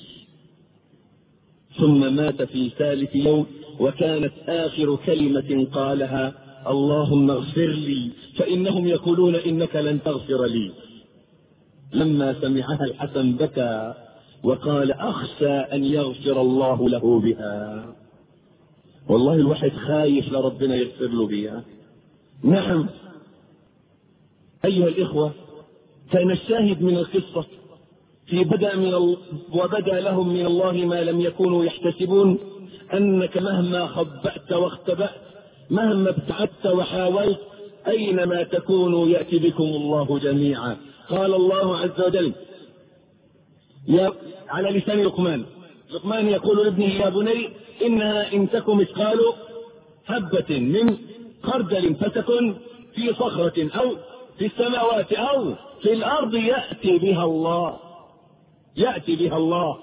ثم مات في 3 يوم، وكانت آخر كلمة قالها: اللهم اغفر لي فإنهم يقولون إنك لن تغفر لي. لما سمعها الحسن بكى وقال: أخشى أن يغفر الله له بها. والله الواحد خايف لربنا يغفر له بها. نعم أيها الإخوة، كان الشاهد من القصة في وبدأ لهم من الله ما لم يكونوا يحتسبون، أنك مهما خبأت واختبأت، مهما ابتعدت وحاولت، أينما تكونوا يأتي بكم الله جميعا. قال الله عز وجل على لسان لقمان يقول لابنه: يا بني إنها إن تك مثقال حبة من خردل فتكن في صخرة أو في السماوات أو في الأرض يأتي بها الله.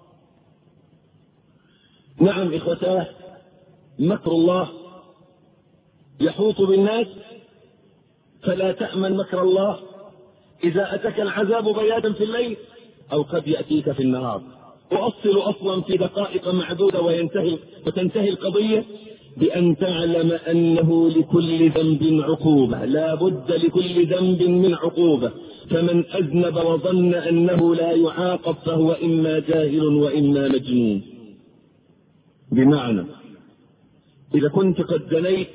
نعم إخوتاه، مكر الله يحوط بالناس، فلا تأمن مكر الله. إذا أتاك العذاب بياتا في الليل أو قد يأتيك في النهار، وأصل أصلا في دقائق معدودة وتنتهي القضية. بأن تعلم أنه لكل ذنب عقوبة، لا بد لكل ذنب من عقوبة، فمن أذنب وظن أنه لا يعاقب فهو إما جاهل وإما مجنون. بمعنى إذا كنت قد زنيت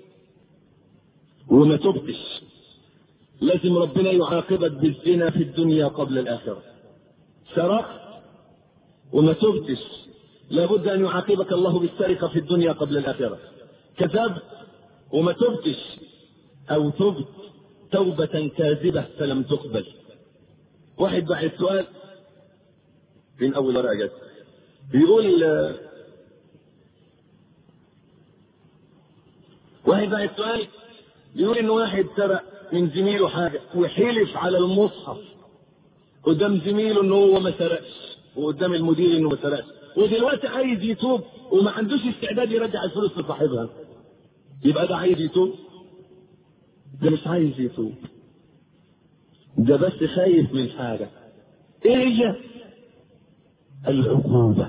وما تبتش لازم ربنا يعاقبك بالزنا في الدنيا قبل الآخرة. سرقت وما تبتش لابد أن يعاقبك الله بالسرقة في الدنيا قبل الآخرة. كذبت وما تبتش أو تبت توبة كاذبة فلم تقبل. واحد بعد سؤال من أول ورقة جت بيقول واحد بعد سؤال بيقول إن واحد سرق من زميله حاجة وحلف على المصحف قدام زميله إنه هو ما سرقش وقدام المدير إنه ما سرقش، ودلوقتي عايز يتوب وما عندوش استعداد يرجع الفلوس لصاحبها، يبقى ده عايز يتوب؟ ده مش عايز يتوب، ده بس خايف من حاجة. ايه هي؟ العقوبة.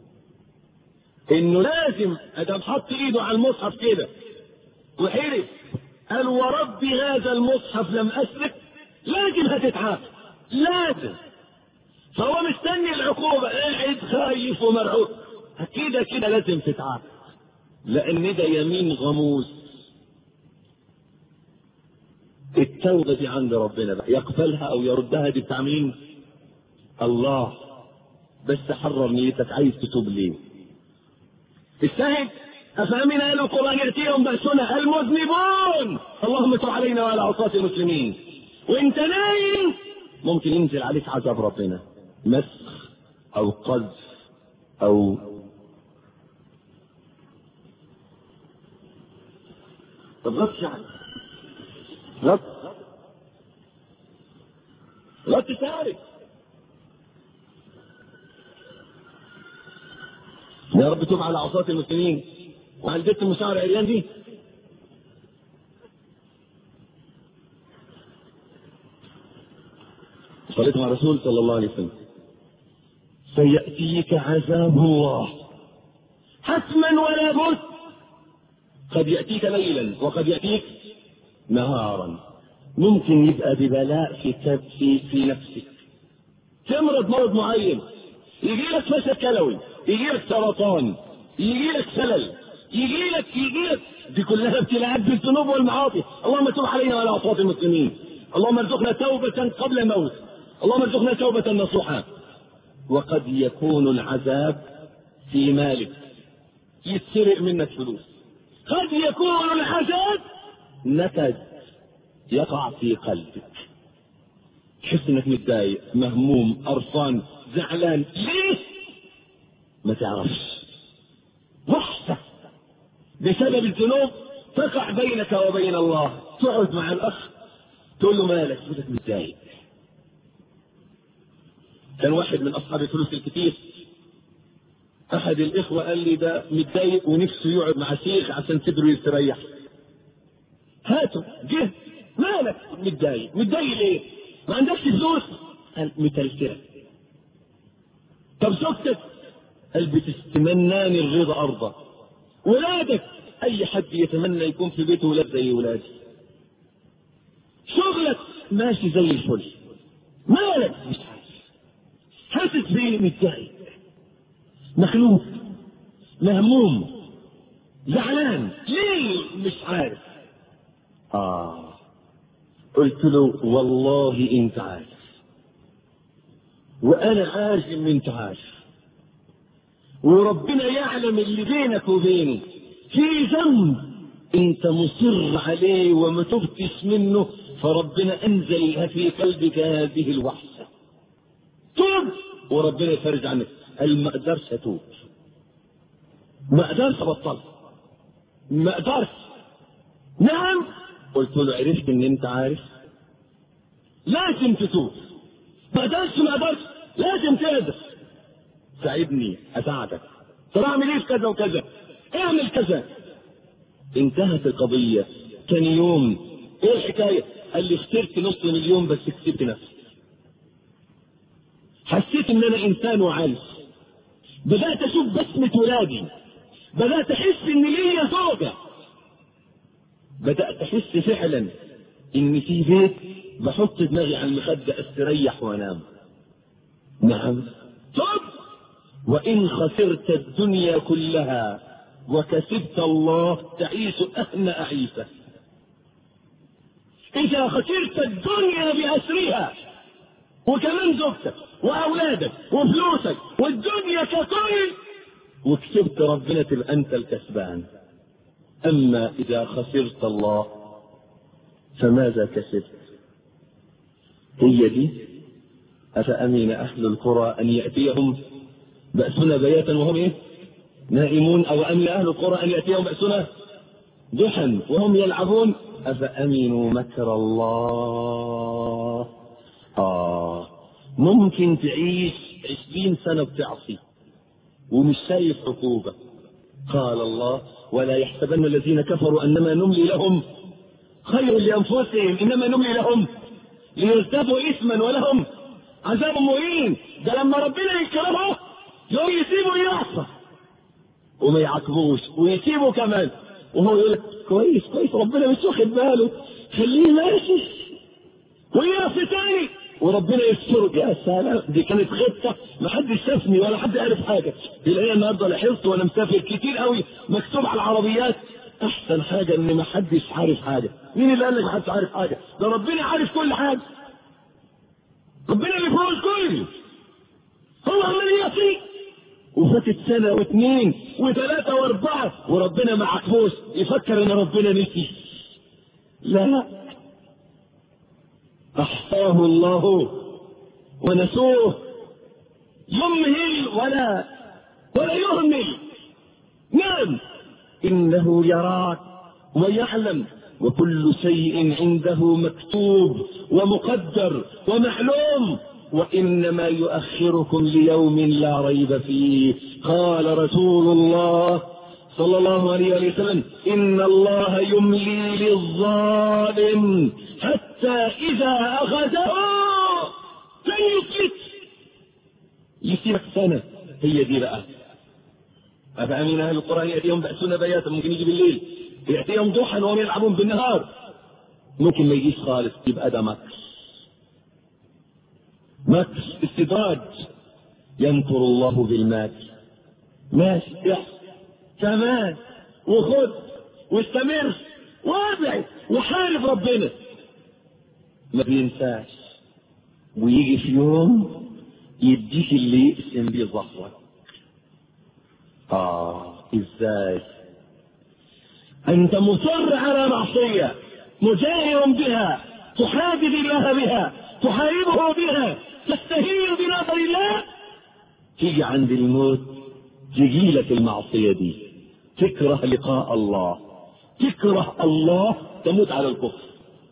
انه لازم ادم حط ايده على المصحف كده وحلف قال وربي هذا المصحف لم اسرق، لازم هتتعاقب، لازم. فهو مستني العقوبة، قاعد خايف ومرعوب، كده كده لازم تتعاقب، لان ده يمين غموس. التوبة دي عند ربنا بقى يقبلها او يردها، دي بتاع مين؟ الله. بس حرر نيتك، عايز تتوب ليه؟ الشاهد أفأمن أهل القرآن يأتيهم بأسنا المذنبون اللهم تب علينا وعلى عصاة المسلمين. وانت نايم ممكن ينزل عليك عذاب ربنا، مسخ او قذف او طب غطش يعني غطش تارك. يا رب تب على عصاة المسلمين. وعلى البيت المشاعر عريان دي صليت مع الرسول صلى الله عليه وسلم. سيأتيك عذاب الله حتما ولا بد، قد يأتيك ليلا وقد يأتيك نهارا. ممكن يبقى ببلاء في نفسك، تمرض مرض معين، يجي لك فشل كلوي، يجي لك سرطان، يجي لك شلل، يجي لك دي كلها ابتلاءات بالذنوب والمعاصي. اللهم تب علينا وعلى عصاة المسلمين. اللهم ارزقنا توبة قبل موت، اللهم ارزقنا توبة نصوحا. وقد يكون العذاب في مالك، يتسرق منك فلوس. قد يكون العذاب نكد يقع في قلبك، تحس انك متضايق، مهموم، قرفان، زعلان. ليه؟ ما تعرفش. وحشة بسبب الذنوب تقع بينك وبين الله. تقعد مع الاخ تقول له مالك؟ يقول لك متضايق. كان واحد من اصحاب الفلوس الكتير، احد الاخوه قال لي ده متضايق ونفسه يقعد مع شيخ عشان صدره يستريح. هاته جه، مالك؟ متضايق ليه؟ ما عندكش فلوس؟ قال متلترة. طب زوجتك؟ قال بتتمناني الرضا ارضى. ولادك؟ اي حد يتمنى يكون في بيته ولاد زي ولادي. شغلك؟ ماشي زي الفل. مالك؟ مش عارف، حاسس بيه، متضايق، مخلوق، مهموم، زعلان. ليه؟ مش عارف. قلت له والله انت عارف، وانا عارف ان انت عارف، وربنا يعلم اللي بينك وبينه. في ذنب انت مصر عليه وما تبتش منه، فربنا انزلها في قلبك هذه الوحشة. توب وربنا يفرج عنك. قال ما اقدرش اتوب، ما اقدرش ابطل، ما اقدرش. نعم. قلت له عرفت ان انت عارف، لازم تتوب. ما اقدرش لازم تقدر. ساعدني اساعدك. طب اعمل ايه في كذا وكذا؟ اعمل كذا. انتهت القضية. تاني يوم ايه الحكاية؟ قال لي خسرت نص مليون بس كسبت نفسي. حسيت ان انا انسان وعايش. بدأت اشوف بسمة ولادي، بدأت أحس إن ليا زوجة، بدأت أحس فعلا إن في بيت بحط دماغي على المخدة استريح وأنام. نعم. طب وإن خسرت الدنيا كلها وكسبت الله تعيش أهنأ عيشة. إذا خسرت الدنيا بأسرها وكمان زوجتك وأولادك وفلوسك والدنيا ككل وكسبت ربنا تبقى أنت الكسبان. أما إذا خسرت الله فماذا كسبت؟ هي دي أفأمن أهل القرى أن يأتيهم بأسنا بياتا وهم إيه؟ نائمون، أو أمن أهل القرى أن يأتيهم بأسنا ضحى وهم يلعبون أفأمنوا مكر الله. ممكن تعيش 20 سنة بتعصي ومش شايف عقوبة. قال الله ولا يحسبن الذين كفروا أنما نملي لهم خير لأنفسهم إنما نملي لهم ليرتدوا إثما ولهم عذاب مهين. ده لما ربنا يكرهه يوم يسيبه يعصى وما يعاقبوش ويسيبه كمان وهو يقول لك كويس كويس ربنا مش واخد باله خليه ماشي ويعصي تاني وربنا يستره. يا سلام دي كانت خطه ما حدش شافني ولا حد عارف حاجه. تلاقيها النهارده لاحظت وانا مسافر كتير قوي مكتوب على العربيات احسن حاجه ان ما حدش عارف حاجه. مين اللي قال لك ما حدش عارف حاجه؟ ده ربنا عارف كل حاجه. ربنا اللي فوق الكل. هو عمال يعصي وفاتت سنه واثنين وثلاثه واربعه وربنا ما عاقبوش يفكر ان ربنا نسي. لا احصاه الله ونسوه. يمهل ولا يهمل. نعم انه يراك ويعلم وكل شيء عنده مكتوب ومقدر ومعلوم وانما يؤخركم ليوم لا ريب فيه. قال رسول الله صلى الله عليه وسلم ان الله يملي للظالم حتى اذا اخذه لن يفلت. يسيبك سنه. هي دي بقى أفأمن أهل القرى يأتيهم بأسنا بياتا ممكن يجي بالليل يأتيهم ضحى وهم يلعبون بالنهار. ممكن ما يجيش خالص يبقى ده مكر استدراج. يمكر الله بالمكر. ماشي كمان وخد واستمر وابعد وحارب ربنا ما بينساش ويجي في يوم يديك اللي يقسم بيه ظهرك. ازاي انت مصر على معصية مجاهر بها تحادد الله بها تحاربه بها تستهين بنظر الله تيجي عند الموت تجي لك المعصية دي تكره لقاء الله تكره الله تموت على الكفر.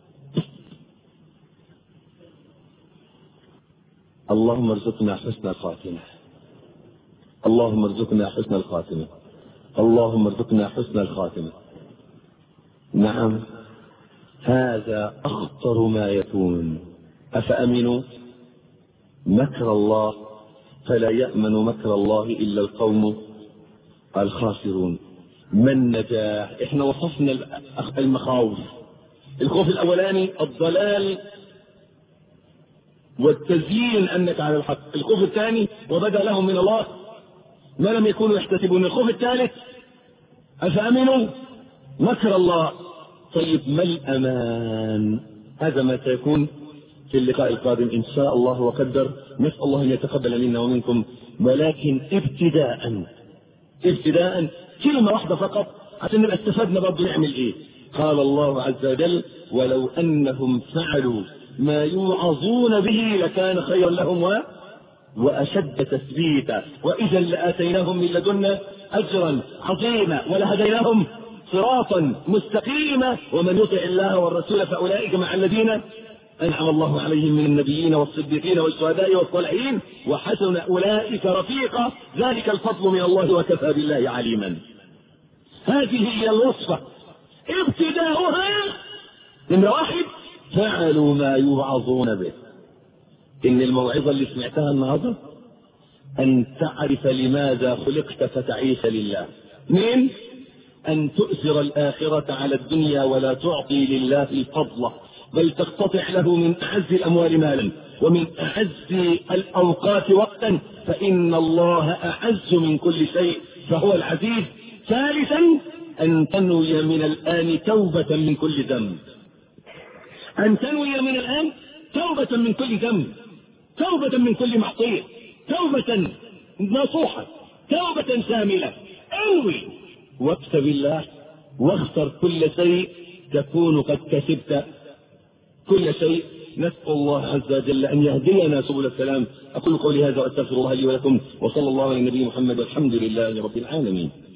اللهم ارزقنا حسن الخاتمة. اللهم ارزقنا حسن الخاتمة. اللهم ارزقنا حسن الخاتمة. نعم هذا أخطر ما يكون. أفأمنوا مكر الله فلا يأمن مكر الله إلا القوم الخاسرون. ما النجاح؟ احنا وصفنا المخاوف. الخوف الأولاني الضلال والتزيين أنك على الحق. الخوف الثاني وبدأ لهم من الله ما لم يكونوا يحتسبون. الخوف الثالث أفأمنوا مكر الله. طيب ما الأمان؟ هذا ما سيكون في اللقاء القادم إن شاء الله وقدر. نسأل الله أن يتقبل منا ومنكم. ولكن ابتداء كلمة واحدة فقط عشان نبقى استفدنا برضه نعمل إيه. قال الله عز وجل ولو أنهم فعلوا ما يوعظون به لكان خيرا لهم وأشد تثبيتا وإذا لآتيناهم من لدنا أجرا عظيما ولهديناهم صراطا مستقيما ومن يطع الله والرسول فأولئك مع الذين أنعم الله عليهم من النبيين والصديقين والشهداء والصالحين وحسن أولئك رفيقا ذلك الفضل من الله وكفى بالله عليما. هذه هي الوصفة. ابتداؤها نمرة 1 فعلوا ما يوعظون به. إن الموعظة اللي سمعتها النهارده أن تعرف لماذا خلقت فتعيش لله. اثنين، أن تؤثر الآخرة على الدنيا ولا تعطي لله فضله، بل تقتطع له من أعز الأموال مالا ومن أعز الأوقات وقتا، فإن الله أعز من كل شيء فهو العزيز. ثالثا، أن تنوي من الآن توبة من كل ذنب، أن تنوي من الآن توبة من كل ذنب، توبة من كل معصية، توبة نصوحة، توبة شاملة. انوي واكسب الله واختر كل شيء تكون قد كسبت كل شيء. نسأل الله عز وجل أن يهدينا سبل السلام. أقول قولي هذا وأستغفر الله لي ولكم، وصلى الله على النبي محمد والحمد لله رب العالمين.